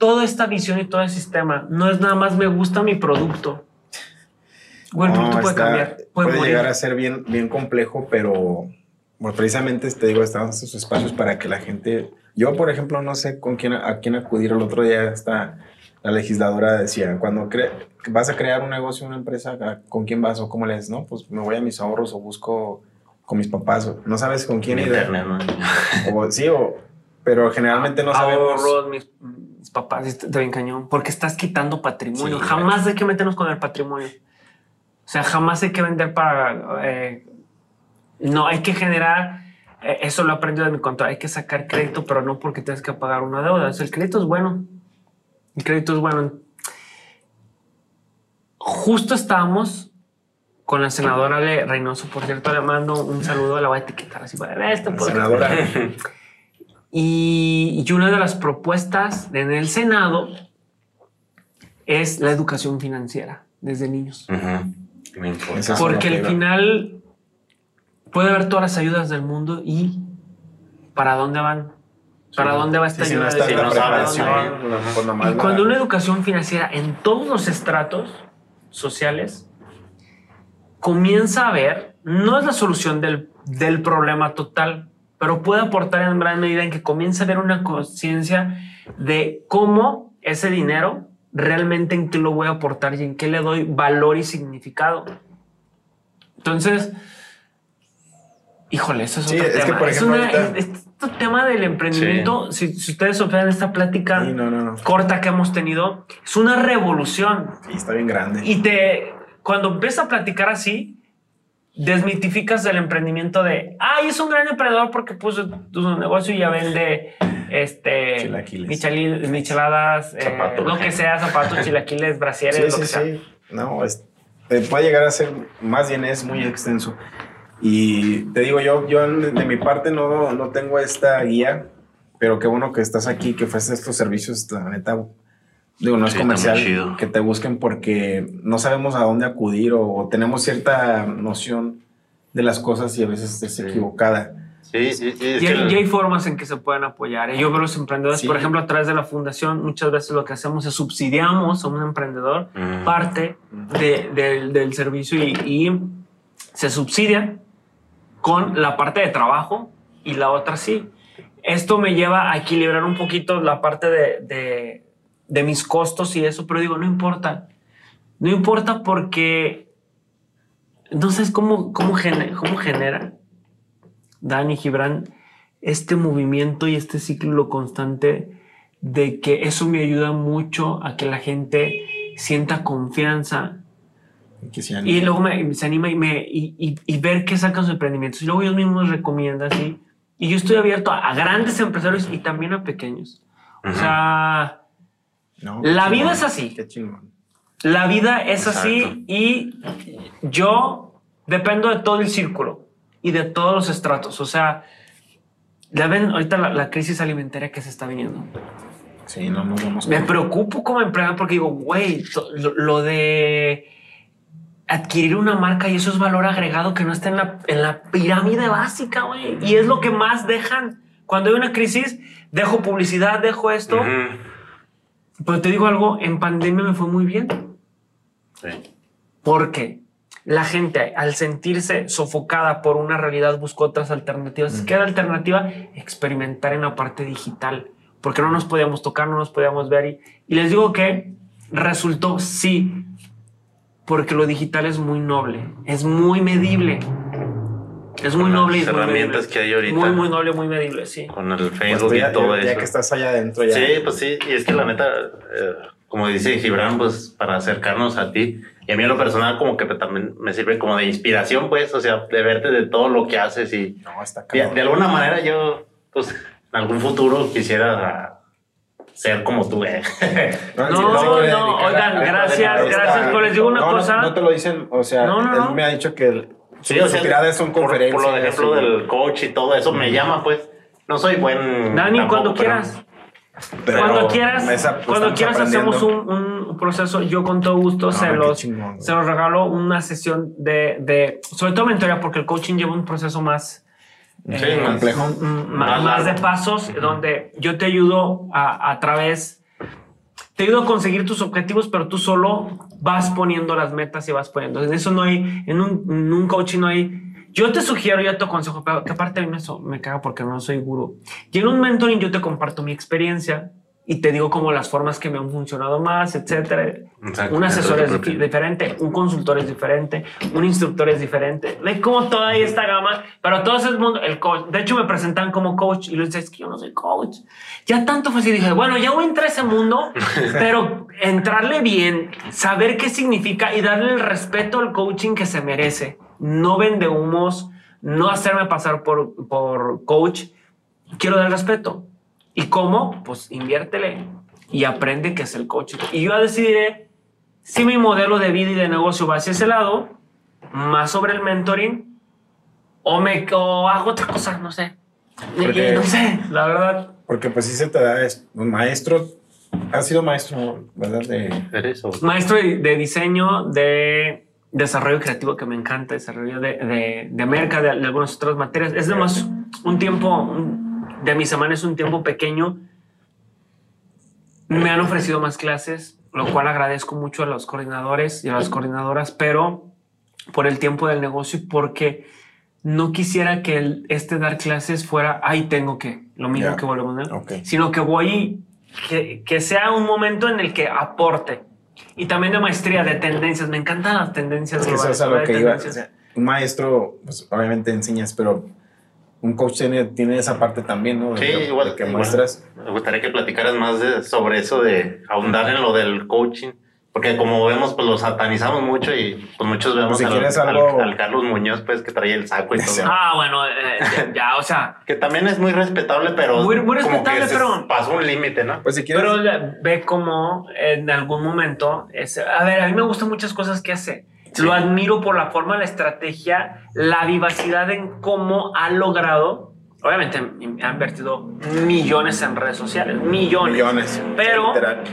toda esta visión y todo el sistema. No es nada más me gusta mi producto. Güey, el producto puede cambiar. Puede llegar a ser bien, bien complejo, pero bueno, precisamente te digo, están estos espacios para que la gente... Yo, por ejemplo, no sé a quién acudir. El otro día la legisladora decía, cuando vas a crear un negocio, una empresa, ¿con quién vas o cómo le dices? No, pues me voy a mis ahorros o busco con mis papás. No sabes con quién ir. Internet, ¿no? Pero generalmente no sabemos. Ahorros, mis papás, te ven cañón, porque estás quitando patrimonio. Sí, jamás hay que meternos con el patrimonio. O sea, jamás hay que vender para... no, hay que generar... eso lo he aprendido de mi contador. Hay que sacar crédito, pero no porque tienes que pagar una deuda. O sea, el crédito es bueno. El crédito es bueno. Justo estábamos con la senadora Ale Reynoso. Por cierto, le mando un saludo. La voy a etiquetar así para ver senadora. Y una de las propuestas en el Senado es la educación financiera desde niños. Me importa. Porque al final puede haber todas las ayudas del mundo y ¿para dónde van? ¿Para dónde va esta ayuda? Si no preparación. Y cuando una educación financiera en todos los estratos sociales comienza a ver, no es la solución del problema total, pero puede aportar en gran medida en que comienza a haber una conciencia de cómo ese dinero realmente en qué lo voy a aportar y en qué le doy valor y significado. Entonces, híjole, eso es otro tema. Que por ejemplo, este tema del emprendimiento, si ustedes observan esta plática corta que hemos tenido, es una revolución. Sí, está bien grande. Y cuando empiezas a platicar así, desmitificas el emprendimiento de, es un gran emprendedor porque puso su negocio y ya vende micheladas, zapatos, lo que sea, zapatos, chilaquiles, brasieres, lo que sea. No, puede llegar a ser, más bien es muy extenso. Y te digo, yo de mi parte no tengo esta guía, pero qué bueno que estás aquí, que ofreces estos servicios, la neta. Digo, no es comercial, que te busquen porque no sabemos a dónde acudir o tenemos cierta noción de las cosas y a veces es equivocada. Sí. Y hay formas en que se pueden apoyar. Yo veo los emprendedores, por ejemplo, a través de la fundación, muchas veces lo que hacemos es subsidiamos a un emprendedor parte del servicio y se subsidia con la parte de trabajo y la otra sí. Esto me lleva a equilibrar un poquito la parte de mis costos y eso, pero digo, no importa. No importa porque no sabes cómo genera Dani Gibran este movimiento y este ciclo constante de que eso me ayuda mucho a que la gente sienta confianza y luego se anima y ver qué sacan sus emprendimientos y luego ellos mismos recomiendan así. Y yo estoy abierto a grandes empresarios y también a pequeños. O sea, la vida es así. Qué chingón. La vida es así y yo dependo de todo el círculo y de todos los estratos. O sea, ya ven ahorita la crisis alimentaria que se está viniendo. Sí, no nos vamos. Me preocupo como emprendedor porque digo, güey, lo de adquirir una marca y eso es valor agregado que no está en la pirámide básica, güey. Y es lo que más dejan. Cuando hay una crisis, dejo publicidad, dejo esto. Pero te digo algo, en pandemia me fue muy bien. Sí. Porque la gente, al sentirse sofocada por una realidad, buscó otras alternativas. ¿Qué era alternativa? Experimentar en la parte digital. Porque no nos podíamos tocar, no nos podíamos ver. Y les digo que resultó sí. Porque lo digital es muy noble. Es muy medible. Es muy noble y las herramientas que hay ahorita. Muy noble, muy medible, sí. Con el Facebook y todo eso. Ya que estás allá adentro ya. Sí, pues sí. Y es que la neta, como dice Gibran, pues para acercarnos a ti. Y a mí en lo personal como que también me sirve como de inspiración, pues. O sea, de verte de todo lo que haces y... No, está cabrón. De alguna manera yo, pues, en algún futuro quisiera ser como tú, No, oigan, gracias. Pero les digo una cosa. No te lo dicen, o sea, él me ha dicho que sí, o sea, sus tiradas son conferencias. Por lo ejemplo del coach y todo eso me llama, pues. No soy buen... Dani, tampoco, cuando quieras. Cuando quieras hacemos un proceso. Yo con todo gusto se los regalo una sesión de sobre todo mentoría, porque el coaching lleva un proceso más complejo, más de pasos, donde yo te ayudo a través te ayudo a conseguir tus objetivos, pero tú solo vas poniendo las metas y vas poniendo. En eso no hay, en un coaching no hay. Yo te sugiero, yo te aconsejo, pero que aparte a mí me caga porque no soy gurú. Y en un mentoring yo te comparto mi experiencia y te digo como las formas que me han funcionado más, etcétera. Exacto. Un asesor es diferente, un consultor es diferente, un instructor es diferente. Ve como toda esta gama, pero todo ese mundo, el coach. De hecho, me presentan como coach y les dices, es que yo no soy coach. Ya tanto fue así, dije, bueno, ya voy a entrar a ese mundo, pero entrarle bien, saber qué significa y darle el respeto al coaching que se merece. No vende humos, no hacerme pasar por coach. Quiero dar respeto. ¿Y cómo? Pues inviértele y aprende qué es el coaching. Y yo decidiré si mi modelo de vida y de negocio va hacia ese lado, más sobre el mentoring, o hago otra cosa, no sé. Porque, no sé, la verdad. Porque pues sí se te da un maestro. Has sido maestro, ¿verdad? ¿Eres o? Maestro de diseño, de desarrollo creativo, que me encanta, desarrollo de merca, de algunas otras materias. Es además un tiempo... de mi semana es un tiempo pequeño. Me han ofrecido más clases, lo cual agradezco mucho a los coordinadores y a las coordinadoras, pero por el tiempo del negocio y porque no quisiera que dar clases fuera, ahí tengo que, lo mismo que volvemos a ver, Okay. Sino que voy, que sea un momento en el que aporte. Y también de maestría, de tendencias. Me encantan las tendencias. Eso es a lo que iba. O sea, un maestro, pues obviamente enseñas, pero un coach tiene esa parte también, ¿no? Sí, igual que muestras. Me gustaría que platicaras más sobre eso, de ahondar en lo del coaching, porque como vemos, pues lo satanizamos mucho y pues muchos vemos pues si al Carlos Muñoz, pues que traía el saco y todo. Bueno, ya, o sea. Que también es muy respetable, pero muy respetable, como que pero pasó un límite, ¿no? Pues si quieres. Pero ve cómo en algún momento, a ver, a mí me gustan muchas cosas que hace. Sí. Lo admiro por la forma, la estrategia, la vivacidad en cómo ha logrado. Obviamente ha invertido millones en redes sociales, millones. Pero literal.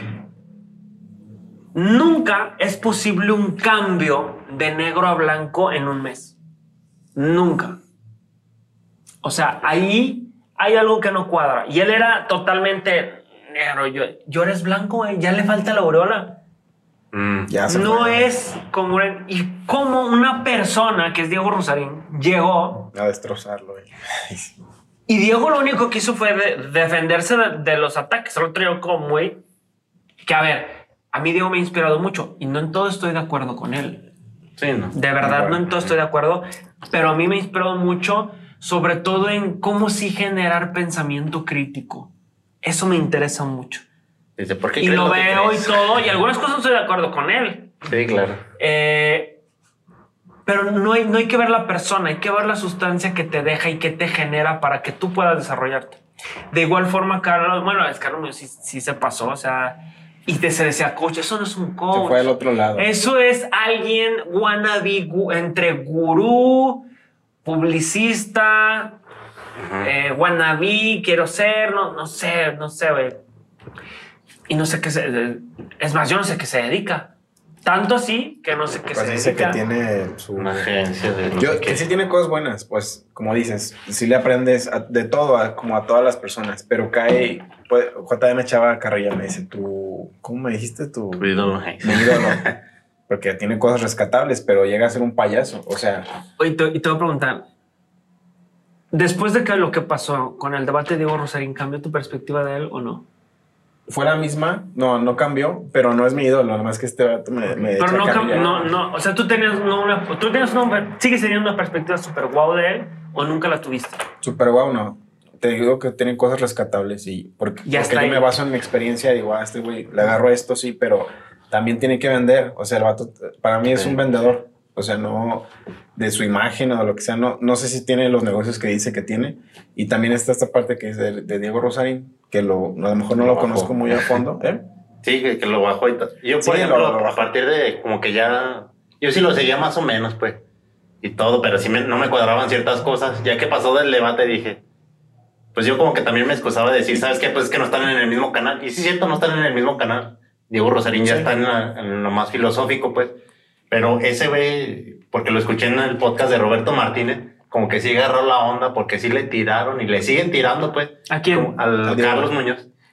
Nunca es posible un cambio de negro a blanco en un mes. Nunca. O sea, ahí hay algo que no cuadra. Y él era totalmente negro. Yo eres blanco, ya le falta la aureola. No es congruente. Y como una persona que es Diego Rusarín llegó a destrozarlo. Y Diego lo único que hizo fue defenderse de los ataques. El otro día como muy... Que a ver, a mí Diego me ha inspirado mucho y no en todo estoy de acuerdo con él. Sí, no. De verdad, no en todo estoy de acuerdo, pero a mí me ha inspirado mucho, sobre todo en cómo sí generar pensamiento crítico. Eso me interesa mucho. Dice, ¿por qué y lo veo y todo, y algunas cosas no estoy de acuerdo con él. Sí, claro. Pero no hay que ver la persona, hay que ver la sustancia que te deja y que te genera para que tú puedas desarrollarte. De igual forma, Carlos sí se pasó, o sea, y se decía, coach, eso no es un coach. Se fue al otro lado. Eso es alguien wannabe, entre gurú, publicista, wannabe, quiero ser, no sé, güey. Y no sé qué es más, yo no sé qué se dedica. Tanto así que no sé qué se dedica. Dice que tiene una agencia de que sí tiene cosas buenas, pues, como dices, sí le aprendes de todo, como a todas las personas, pero cae, pues, JM Chava Carrilla me dice, ¿cómo me dijiste? Tu ídolo. Mi ídolo. Porque tiene cosas rescatables, pero llega a ser un payaso, o sea. Y te voy a preguntar, después de que lo que pasó con el debate de Diego Rusarín, ¿cambió tu perspectiva de él o no? Fue la misma, no cambió, pero no es mi ídolo, nada más que este vato me pero no, o sea, tú sigues teniendo una perspectiva súper guau de él o nunca la tuviste. Súper guau, no. Te digo que tienen cosas rescatables y porque yo me baso en mi experiencia, digo, este güey, le agarro esto, sí, pero también tiene que vender, o sea, el vato para mí es un vendedor, o sea, no de su imagen o de lo que sea, no sé si tiene los negocios que dice que tiene, y también está esta parte que es de Diego Rusarín, que a lo mejor no lo conozco muy a fondo, ¿eh? Sí, que lo bajó y todo. Yo, por ejemplo, a partir de como que ya... Yo sí lo seguía más o menos, pues, y todo, pero sí no me cuadraban ciertas cosas. Ya que pasó del debate dije... Pues yo como que también me excusaba de decir, ¿sabes qué? Pues es que no están en el mismo canal. Y sí es cierto, no están en el mismo canal. Diego Rusarín ya está en lo más filosófico, pues. Pero ese güey, porque lo escuché en el podcast de Roberto Martínez, como que sí agarró la onda porque sí le tiraron y le siguen tirando, pues. ¿A quién? Al Carlos Muñoz.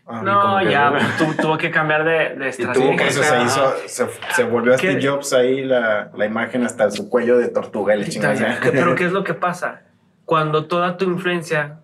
No, ya, tuvo que cambiar de estrategia. Eso se hizo, se volvió a Steve Jobs ahí la imagen hasta su cuello de tortuga. Pero ¿qué es lo que pasa? Cuando toda tu influencia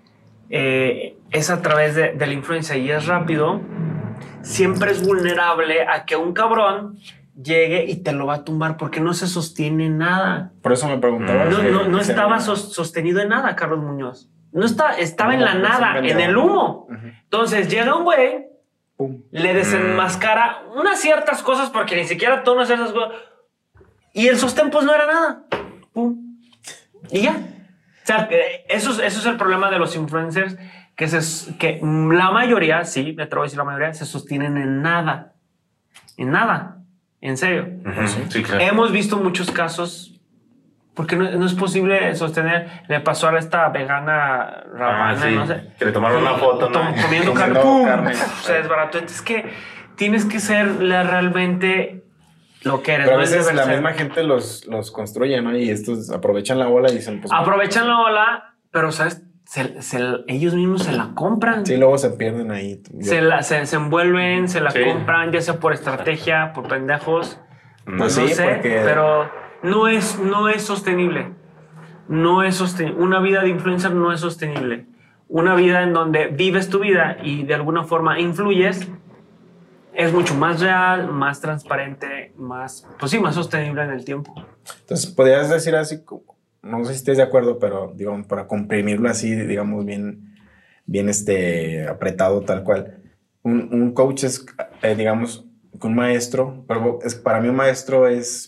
es a través de la influencia y es rápido, siempre es vulnerable a que un cabrón llegue y te lo va a tumbar porque no se sostiene en nada. Por eso me preguntaba. No estaba sostenido en nada, Carlos Muñoz. No estaba en la nada, en el humo. Entonces llega un güey, le desenmascara unas ciertas cosas porque ni siquiera todas ciertas cosas. Y el sostén pues no era nada. Pum. Y ya. O sea, eso es el problema de los influencers, que la mayoría, sí, me atrevo a decir la mayoría, se sostienen en nada. En nada. En serio. Sí, claro. Hemos visto muchos casos. Porque no es posible sostener. Le pasó a esta vegana Ravana, sí. no sé. Que le tomaron una foto, ¿no? Comiendo carne, ¡pum! Se desbarató. Entonces, que tienes que ser realmente lo que eres. Pero a veces la misma gente los construye, ¿no? Y estos aprovechan la ola y dicen... Pues, aprovechan la ola, pero, ¿sabes? Ellos mismos se la compran. Sí, luego se pierden ahí. Se envuelven, se la compran, ya sea por estrategia, por pendejos. Pues no sí, sé, porque... pero... No es sostenible. No es sostenible. Una vida de influencer no es sostenible. Una vida en donde vives tu vida y de alguna forma influyes es mucho más real, más transparente, más sostenible en el tiempo. Entonces, podrías decir así, no sé si estés de acuerdo, pero digamos, para comprimirlo así, digamos, bien apretado, tal cual. Un coach es, digamos, un maestro, pero para mí un maestro es...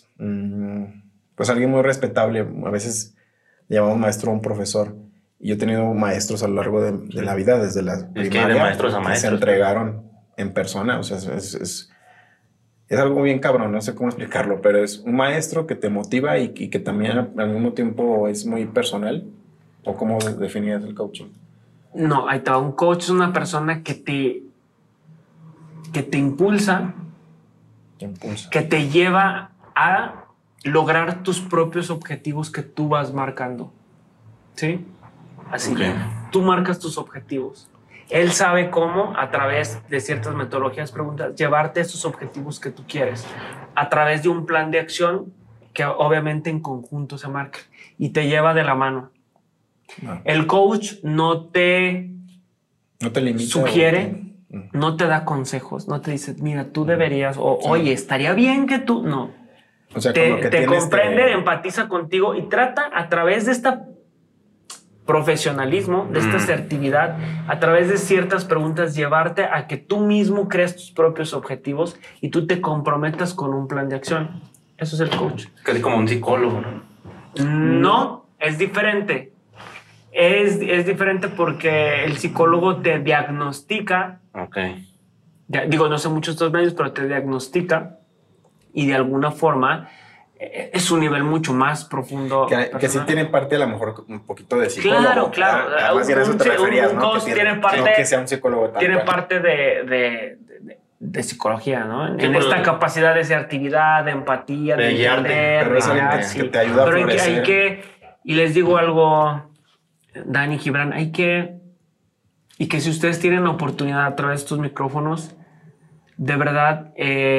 pues alguien muy respetable. A veces llamamos maestro a un profesor. Y yo he tenido maestros a lo largo de la vida, desde la primaria, de maestros a que maestros, se entregaron en persona. O sea, es algo bien cabrón, no sé cómo explicarlo, pero es un maestro que te motiva y que también al mismo tiempo es muy personal. ¿O cómo definías el coaching? No, ahí está. Un coach es una persona que te impulsa, que te lleva a lograr tus propios objetivos que tú vas marcando. ¿Sí? Así. Okay. Tú marcas tus objetivos. Él sabe cómo, a través de ciertas metodologías, preguntas, llevarte a esos objetivos que tú quieres. A través de un plan de acción que obviamente en conjunto se marca y te lleva de la mano. No. El coach no te limita, sugiere, no te da consejos, no te dice, mira, tú deberías, o oye, estaría bien que tú... No. O sea, te comprende, empatiza contigo y trata a través de este profesionalismo, de esta asertividad, a través de ciertas preguntas, llevarte a que tú mismo crees tus propios objetivos y tú te comprometas con un plan de acción. Eso es el coach. Casi como un psicólogo, ¿no? No, es diferente. Es diferente porque el psicólogo te diagnostica. Ok. Digo, no sé mucho estos medios, pero te diagnostica. Y de alguna forma es un nivel mucho más profundo. Que sí tiene parte a lo mejor un poquito de psicólogo. Claro. Más bien a eso te referías, un ¿no? coach tiene parte, no que sea un psicólogo tal tiene cual. parte de psicología, ¿no? En esta capacidad de asertividad, de empatía, de entender. Pero es alguien que te ayuda a florecer. Hay que, y les digo algo, Dani, Gibran, y que si ustedes tienen la oportunidad a través de estos micrófonos, de verdad,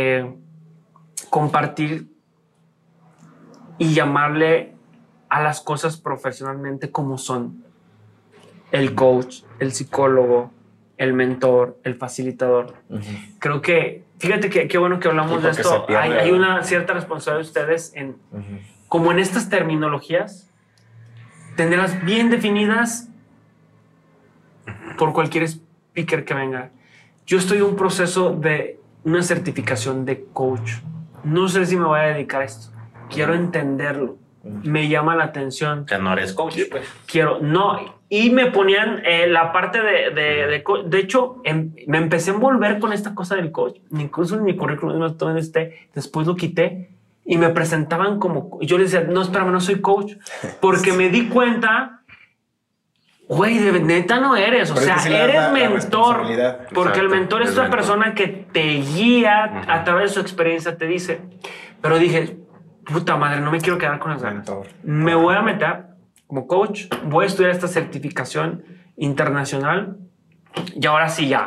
compartir y llamarle a las cosas profesionalmente como son. El coach, el psicólogo, el mentor, el facilitador. Creo que, fíjate que qué bueno que hablamos de esto. Hay una cierta responsabilidad de ustedes en, como en estas terminologías, tenerlas bien definidas por cualquier speaker que venga. Yo estoy en un proceso de una certificación de coach. No sé si me voy a dedicar a esto. Quiero entenderlo. Me llama la atención. Que no eres coach, pues. Y me ponían la parte de coach. De hecho, me empecé a envolver con esta cosa del coach. Incluso en mi currículum, después lo quité y me presentaban como... Yo les decía, no, espérame, no soy coach. Porque me di cuenta, güey, de neta no eres. O sea, eres mentor. Porque el mentor es una persona que te guía a través de su experiencia, te dice. Pero dije, puta madre, no me quiero quedar con las ganas. Me voy a meter como coach, voy a estudiar esta certificación internacional y ahora sí ya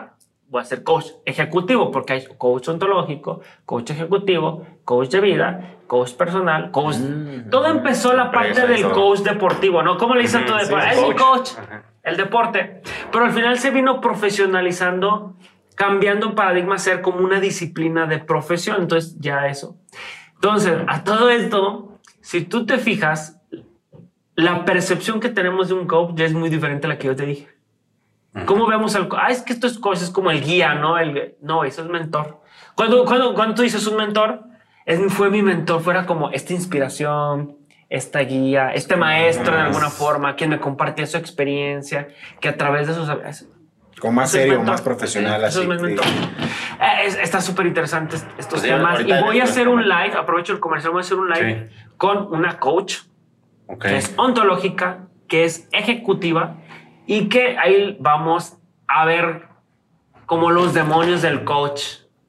voy a ser coach ejecutivo, porque hay coach ontológico, coach ejecutivo, coach de vida, coach personal, coach. Todo empezó la parte del coach deportivo, ¿no? ¿Cómo le dicen tu deporte? Es mi coach, el deporte. Pero al final se vino profesionalizando, cambiando paradigma, ser como una disciplina de profesión. Entonces, ya eso. Entonces, a todo esto, si tú te fijas, la percepción que tenemos de un coach ya es muy diferente a la que yo te dije. ¿Cómo vemos al coach? Es que esto es coach, es como el guía, ¿no? No, eso es mentor. Cuando tú dices un mentor, fue mi mentor, fuera como esta inspiración, esta guía, este maestro de alguna forma, quien me compartía su experiencia, que a través de sus... Como más serio, más profesional. Eso es mentor. Está súper interesante estos temas. Y voy a hacer un live, aprovecho el comercial, voy a hacer un live con una coach que es ontológica, que es ejecutiva, y que ahí vamos a ver como los demonios del coach.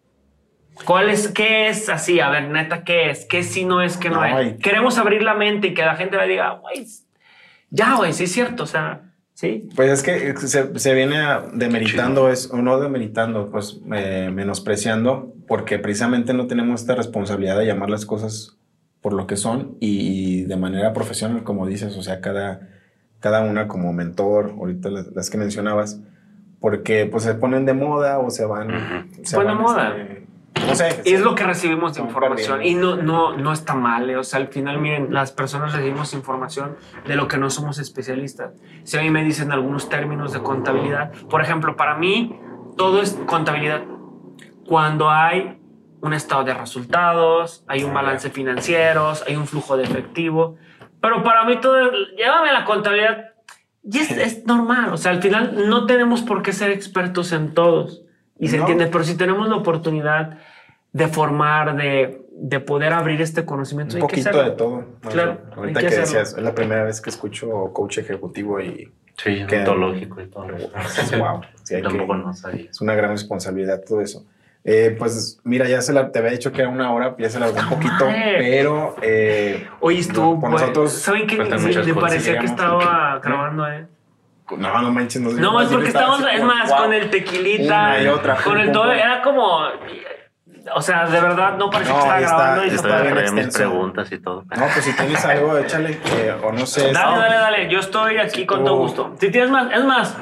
¿Qué es así? A ver, neta, ¿qué es? ¿Qué sí no es, qué no es? Queremos abrir la mente y que la gente le diga, güey, ya, güey, sí es cierto, o sea, sí. Pues es que se viene demeritando, o no demeritando, pues menospreciando, porque precisamente no tenemos esta responsabilidad de llamar las cosas por lo que son y de manera profesional, como dices, o sea, cada una como mentor, ahorita las que mencionabas, porque pues se ponen de moda o se van... Se van de moda. No sé. Y es lo que recibimos de información y no está mal. O sea, al final, miren, las personas recibimos información de lo que no somos especialistas. Si a mí me dicen algunos términos de contabilidad, por ejemplo, para mí todo es contabilidad. Cuando hay un estado de resultados, hay un balance financiero, hay un flujo de efectivo. Pero para mí todo, llévame a la contabilidad y es normal. O sea, al final no tenemos por qué ser expertos en todos. Y se entiende, pero si tenemos la oportunidad de formar, de poder abrir este conocimiento. Un poquito de todo. Claro. Ahorita que decías, es la primera vez que escucho coach ejecutivo y... Sí, ontológico y todo eso. Wow. Sí, tampoco no sabía. Es una gran responsabilidad todo eso. Pues mira, te había dicho que era 1 hora, ya se la un poquito, pero... Oye, estuvo... Por nosotros... ¿Saben qué? Me parecía que estaba grabando, No manches. No, es porque estamos, es más, con el tequilita, una y otra, con el todo, era como... O sea, de verdad no parecía que estaba grabando. Está bien mis preguntas y todo. No, pues si tienes algo, échale, o no sé. Dale. Yo estoy aquí con todo gusto. Si tienes más, es más.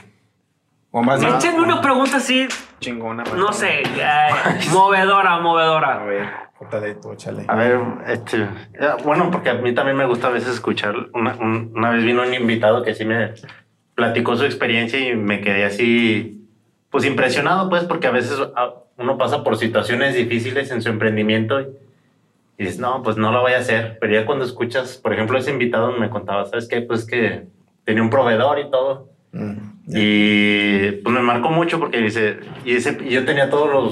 O más. Échenme una pregunta así. Chingona. No sé, movedora. A ver, de tú, échale. A ver, bueno, porque a mí también me gusta a veces escuchar. Una vez vino un invitado que sí me platicó su experiencia y me quedé así, pues impresionado, pues, porque a veces uno pasa por situaciones difíciles en su emprendimiento y dices, no, pues no lo voy a hacer. Pero ya cuando escuchas, por ejemplo, ese invitado me contaba, ¿sabes qué? Pues que tenía un proveedor y todo. Y pues me marcó mucho porque dice, y yo tenía todo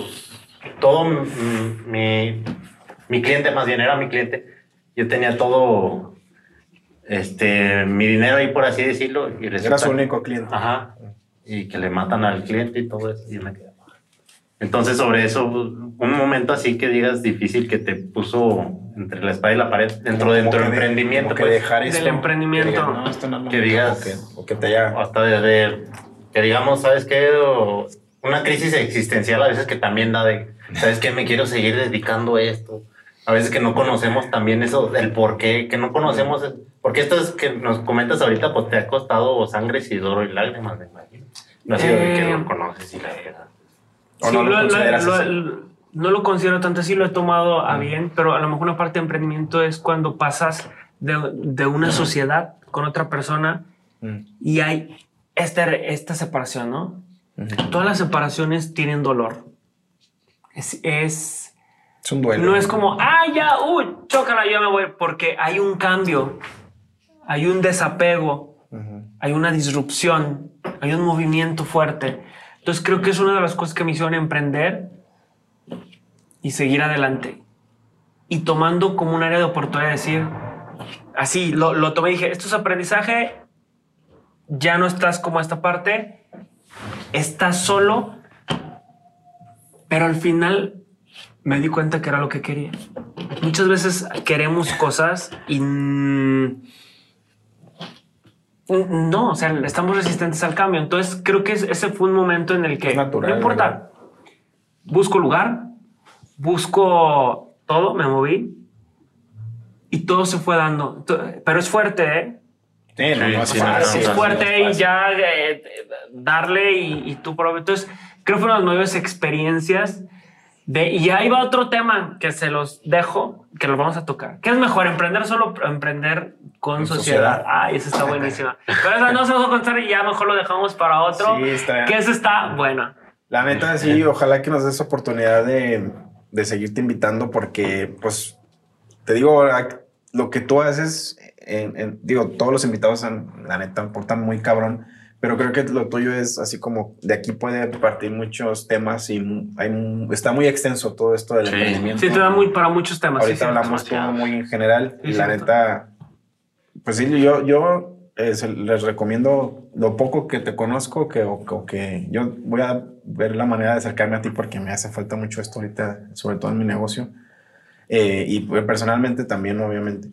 mi cliente, más bien era mi cliente, yo tenía todo mi dinero ahí, por así decirlo. Y resulta, era su único cliente. Ajá. Y que le matan al cliente y todo eso. Y me quedé. Entonces, sobre eso, un momento así que digas difícil que te puso entre la espada y la pared dentro de tu emprendimiento. Que dejar esto, del emprendimiento. Que, no, esto no que digas. O que te haya. Hasta que digamos, ¿sabes qué? Una crisis existencial a veces que también da de, ¿sabes qué? Me quiero seguir dedicando a esto. A veces que no conocemos también eso, el por qué, que no conocemos. Porque esto es que nos comentas ahorita, pues te ha costado sangre, sudor y lágrimas, me imagino. No ha sido de que lo conoces y la verdad. ¿O no lo consideras así? No lo considero tanto así, lo he tomado a bien, pero a lo mejor una parte de emprendimiento es cuando pasas de una sociedad con otra persona y hay esta separación, ¿no? Todas las separaciones tienen dolor. Es un duelo. No es como, chócala, yo me voy, porque hay un cambio, hay un desapego, hay una disrupción, hay un movimiento fuerte. Entonces creo que es una de las cosas que me hicieron emprender y seguir adelante. Y tomando como un área de oportunidad, decir, así, lo tomé y dije, esto es aprendizaje, ya no estás como esta parte, estás solo, pero al final me di cuenta que era lo que quería. Muchas veces queremos cosas y No, o sea, estamos resistentes al cambio. Entonces creo que ese fue un momento en el que Es natural, no importa. ¿verdad? Busco lugar, busco todo, me moví y todo se fue dando. Pero es fuerte, ¿eh? Sí, no, no es Sí, fácil. Es no, fuerte no y es ya darle y tú probas. Entonces creo que fueron las nuevas experiencias. Y ahí va otro tema que se los dejo, que lo vamos a tocar. ¿Qué es mejor, emprender solo o emprender con En sociedad? sociedad. Ay, esa está buenísima. Pero esa no se vamos a contar y ya mejor lo dejamos para otro. Sí, está. Que esa está buena. La neta, sí, ojalá que nos des oportunidad de seguirte invitando porque, pues, te digo, lo que tú haces, digo, todos los invitados, la neta, aportan muy cabrón, pero creo que lo tuyo es así como, de aquí puede partir muchos temas y está muy extenso todo esto del Sí. emprendimiento. Sí, te da para muchos temas. Ahorita sí, hablamos demasiado. todo muy en general Sí, y sí, la sí. neta, pues sí, yo les recomiendo lo poco que te conozco que yo voy a ver la manera de acercarme a ti porque me hace falta mucho esto ahorita, sobre todo en mi negocio y pues, personalmente también, obviamente.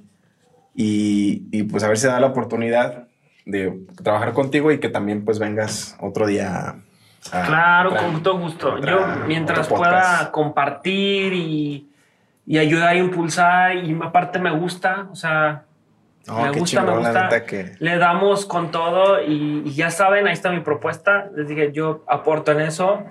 Y pues a ver si da la oportunidad de trabajar contigo y que también pues vengas otro día Claro, otra- con todo gusto. otra- Yo, mientras otro pueda podcast. compartir y ayudar a impulsar, y aparte me gusta, o sea, No, me qué gusta, me chingón, la gusta. neta que... Le damos con todo y ya saben, ahí está mi propuesta. Les dije, yo aporto en eso.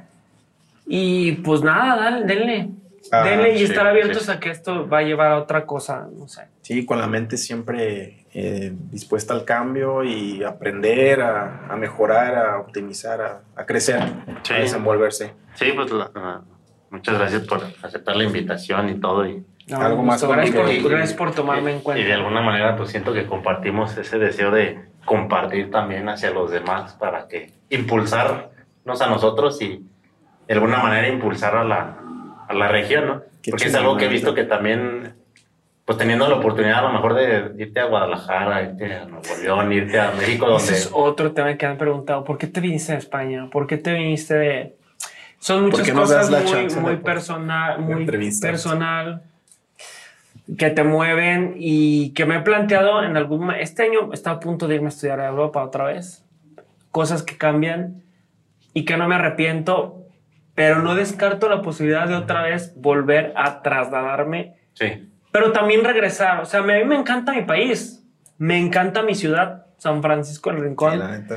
Y pues nada, denle. Ah, denle y sí, estar abiertos sí. a que esto va a llevar a otra cosa, no sé. Sí, con la mente siempre dispuesta al cambio y aprender, a mejorar, a optimizar, a crecer, Sí. a desenvolverse. Sí, pues muchas gracias por aceptar la invitación y todo. Y No, Algo un más gusto. Gracias conmigo. gracias por tomarme en cuenta. Y de alguna manera pues siento que compartimos ese deseo de compartir también hacia los demás para que impulsarnos a nosotros y de alguna manera impulsar a la región, ¿no? Qué Porque es chingón, algo que he la visto neta. que también, pues teniendo la oportunidad a lo mejor de irte a Guadalajara, irte a Nuevo León, irte a México, donde... Ese es otro tema que han preguntado. ¿Por qué te viniste de España? ¿Por qué te viniste de...? Son muchas qué no das cosas la muy, chance muy de personal, muy entrevistas? personal que te mueven y que me he planteado en algún momento. Este año está a punto de irme a estudiar a Europa otra vez. Cosas que cambian y que no me arrepiento, pero no descarto la posibilidad de otra vez volver a trasladarme, Sí, pero también regresar. O sea, a mí me encanta mi país, me encanta mi ciudad, San Francisco del Rincón. Sí, la neta,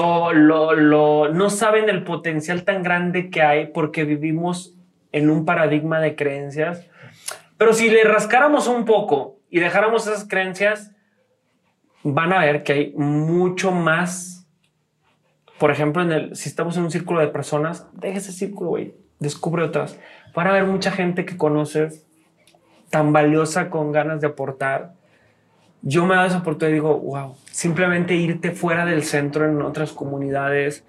No saben el potencial tan grande que hay porque vivimos en un paradigma de creencias. Pero si le rascáramos un poco y dejáramos esas creencias, van a ver que hay mucho más. Por ejemplo, si estamos en un círculo de personas, deja ese círculo, güey, descubre otras. Van a haber mucha gente que conoces tan valiosa, con ganas de aportar. Yo me he dado esa oportunidad y digo, wow, simplemente irte fuera del centro en otras comunidades.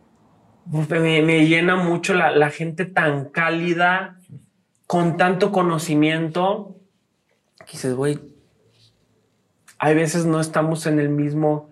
Me llena mucho la gente tan cálida, con tanto conocimiento, que dices, güey, hay veces no estamos en el mismo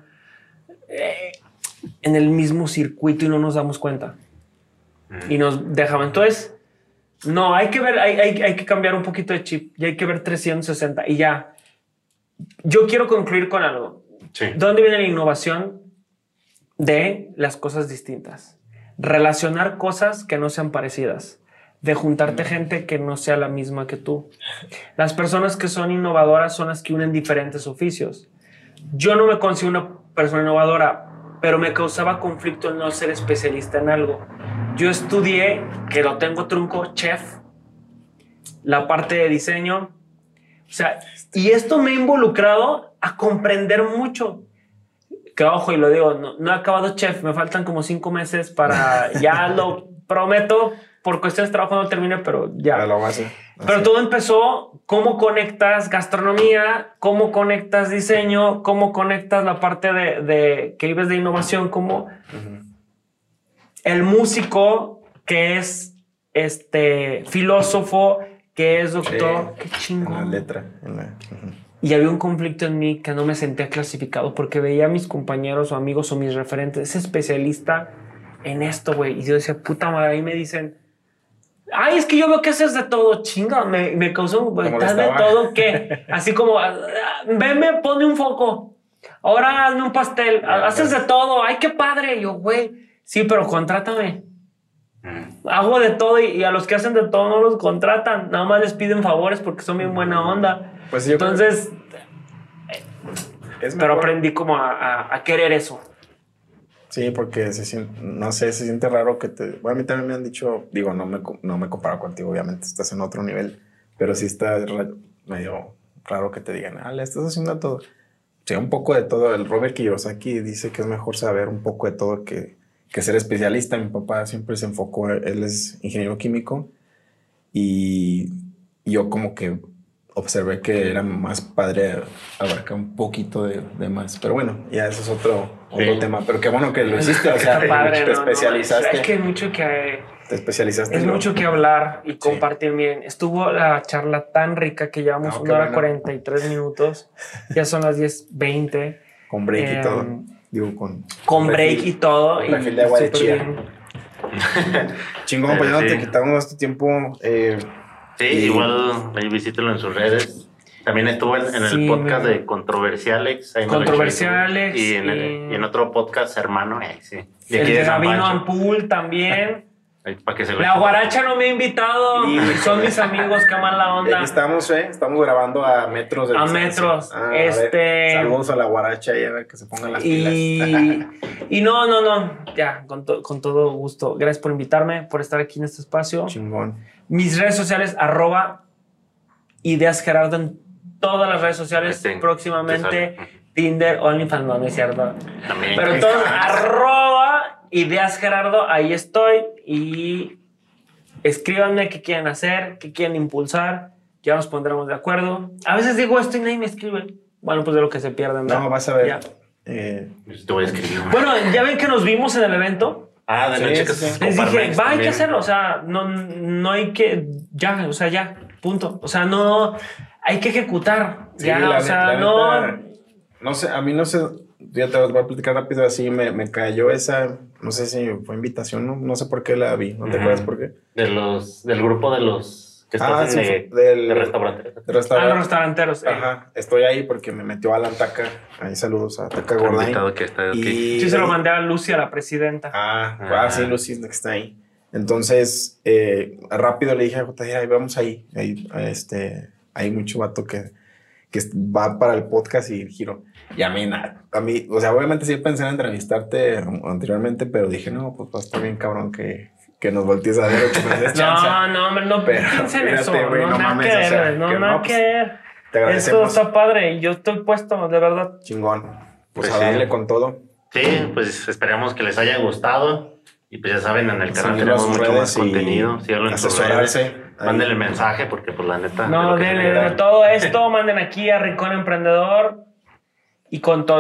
circuito y no nos damos cuenta. Y nos dejamos. Entonces, no, hay que ver, hay que cambiar un poquito de chip y hay que ver 360 y ya. Yo quiero concluir con algo. sí. ¿Dónde viene la innovación de las cosas distintas? Relacionar cosas que no sean parecidas, de juntarte gente que no sea la misma que tú. Las personas que son innovadoras son las que unen diferentes oficios. Yo no me considero una persona innovadora, pero me causaba conflicto el no ser especialista en algo. Yo estudié, que lo tengo trunco, chef, la parte de diseño. O sea, y esto me ha involucrado a comprender mucho. Que ojo, y lo digo, no he acabado chef, me faltan como 5 meses para, ya lo prometo, por cuestiones de trabajo no termine, pero ya. Lo vas a hacer. Pero todo empezó, cómo conectas gastronomía, cómo conectas diseño, cómo conectas la parte de que vives de innovación, cómo el músico que es filósofo, que es doctor, qué En la chingón. letra. Y había un conflicto en mí que no me sentía clasificado porque veía a mis compañeros o amigos o mis referentes, ese especialista en esto, güey. Y yo decía, puta madre, ahí me dicen, ay, es que yo veo que haces de todo, chinga, me causó, güey, ¿estás de todo qué? Así como, veme, pone un foco. ahora hazme un pastel, haces de todo, ay, qué padre. Y yo, güey, sí, pero contrátame. Hago de todo y a los que hacen de todo no los contratan, nada más les piden favores porque son bien buena onda. Pues yo entonces, es pero mejor. aprendí como a querer eso. Sí, porque no sé, se siente raro que te... Bueno, a mí también me han dicho, digo, no me comparo contigo, obviamente estás en otro nivel, pero sí está medio raro que te digan, le estás haciendo todo. Sí, un poco de todo. El Robert Kiyosaki dice que es mejor saber un poco de todo que ser especialista. Mi papá siempre se enfocó, él es ingeniero químico y yo como que observé que era más padre abarcar un poquito de más. Pero bueno, ya eso es otro tema. Pero qué bueno que lo hiciste, o sea, padre, te especializaste. Es que hay mucho que... Te especializaste. Es mucho que hablar y compartir bien. Estuvo la charla tan rica que llevamos 1 hora 43 minutos. Ya son las 10:20. Con break y todo. Digo, con break y todo. Con refil de agua de chía. Bien. Chingón, pues ya no te quitamos este tiempo. Sí, igual ahí visítelo en sus redes. También estuvo en el podcast de Controversialex. Controversialex. Y en otro podcast hermano. Sí. El de Gabino Ampul también. Para que se la guaracha no me ha invitado. Y son mis amigos que aman la onda. Aquí estamos, estamos grabando a metros de distancia. Metros. Saludos a la guaracha y a ver que se pongan las pilas. Y no. Ya, con todo gusto. Gracias por invitarme, por estar aquí en este espacio. Chingón. Mis redes sociales, @Ideas Gerardo en todas las redes sociales. Próximamente Tinder, OnlyFans, no es cierto. También. Pero todo @Ideas Gerardo, ahí estoy. Y escríbanme qué quieren hacer, qué quieren impulsar. Ya nos pondremos de acuerdo. A veces digo esto y nadie me escribe. Bueno, pues de lo que se pierden. No, vas a ver. Te voy a escribir. Bueno, ya ven que nos vimos en el evento. De noche que les dije, hay que hacerlo. O sea, no hay que. Ya, o sea, ya. Punto. O sea, no. Hay que ejecutar. Sí, ya, o sea, no. No sé, a mí no sé. Ya te voy a platicar rápido. Así me cayó esa. No sé si fue invitación, no sé por qué la vi. ¿No te acuerdas por qué? Del grupo de los que estás de restauranteros. Los restauranteros. Ajá, estoy ahí porque me metió Alan Taca. Ahí saludos a Taca Gordain. Que está aquí. Sí, se lo mandé a Lucy, a la presidenta. Sí, Lucy que está ahí. Entonces, rápido le dije a JJ, vamos ahí. Hay mucho vato que va para el podcast y giro. Y a mí nada. O sea, obviamente sí pensé en entrevistarte anteriormente, pero dije, no, pues va a estar bien cabrón que nos voltees a ver o que me des chance. No piensen en eso. No, nada que ver. No, nada que ver. Te agradecemos. Esto está padre y yo estoy puesto, de verdad. Chingón. Pues a darle con todo. Sí, pues esperamos que les haya gustado. Y pues ya saben, en el canal tenemos mucho más contenido. Síganlo en sus redes. Mándenle mensaje porque pues la neta... No, de todo esto, manden aquí a Rincón Emprendedor. Y con todo,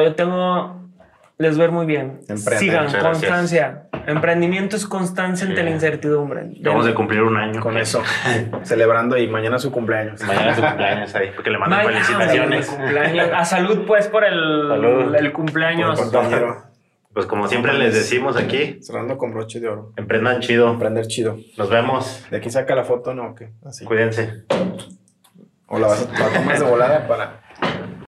les ver muy bien. Sigan, constancia. Emprendimiento es constancia ante la incertidumbre. Vamos a cumplir 1 año. Con eso. Celebrando y mañana su cumpleaños. Mañana su cumpleaños ahí. Porque le mandan felicitaciones. A salud pues por el cumpleaños. Pues como siempre les decimos aquí. Cerrando con broche de oro. Emprendan chido. Emprender chido. Nos vemos. De aquí saca la foto, ¿no? ¿O qué? Así. Cuídense. O la tomas de volada para...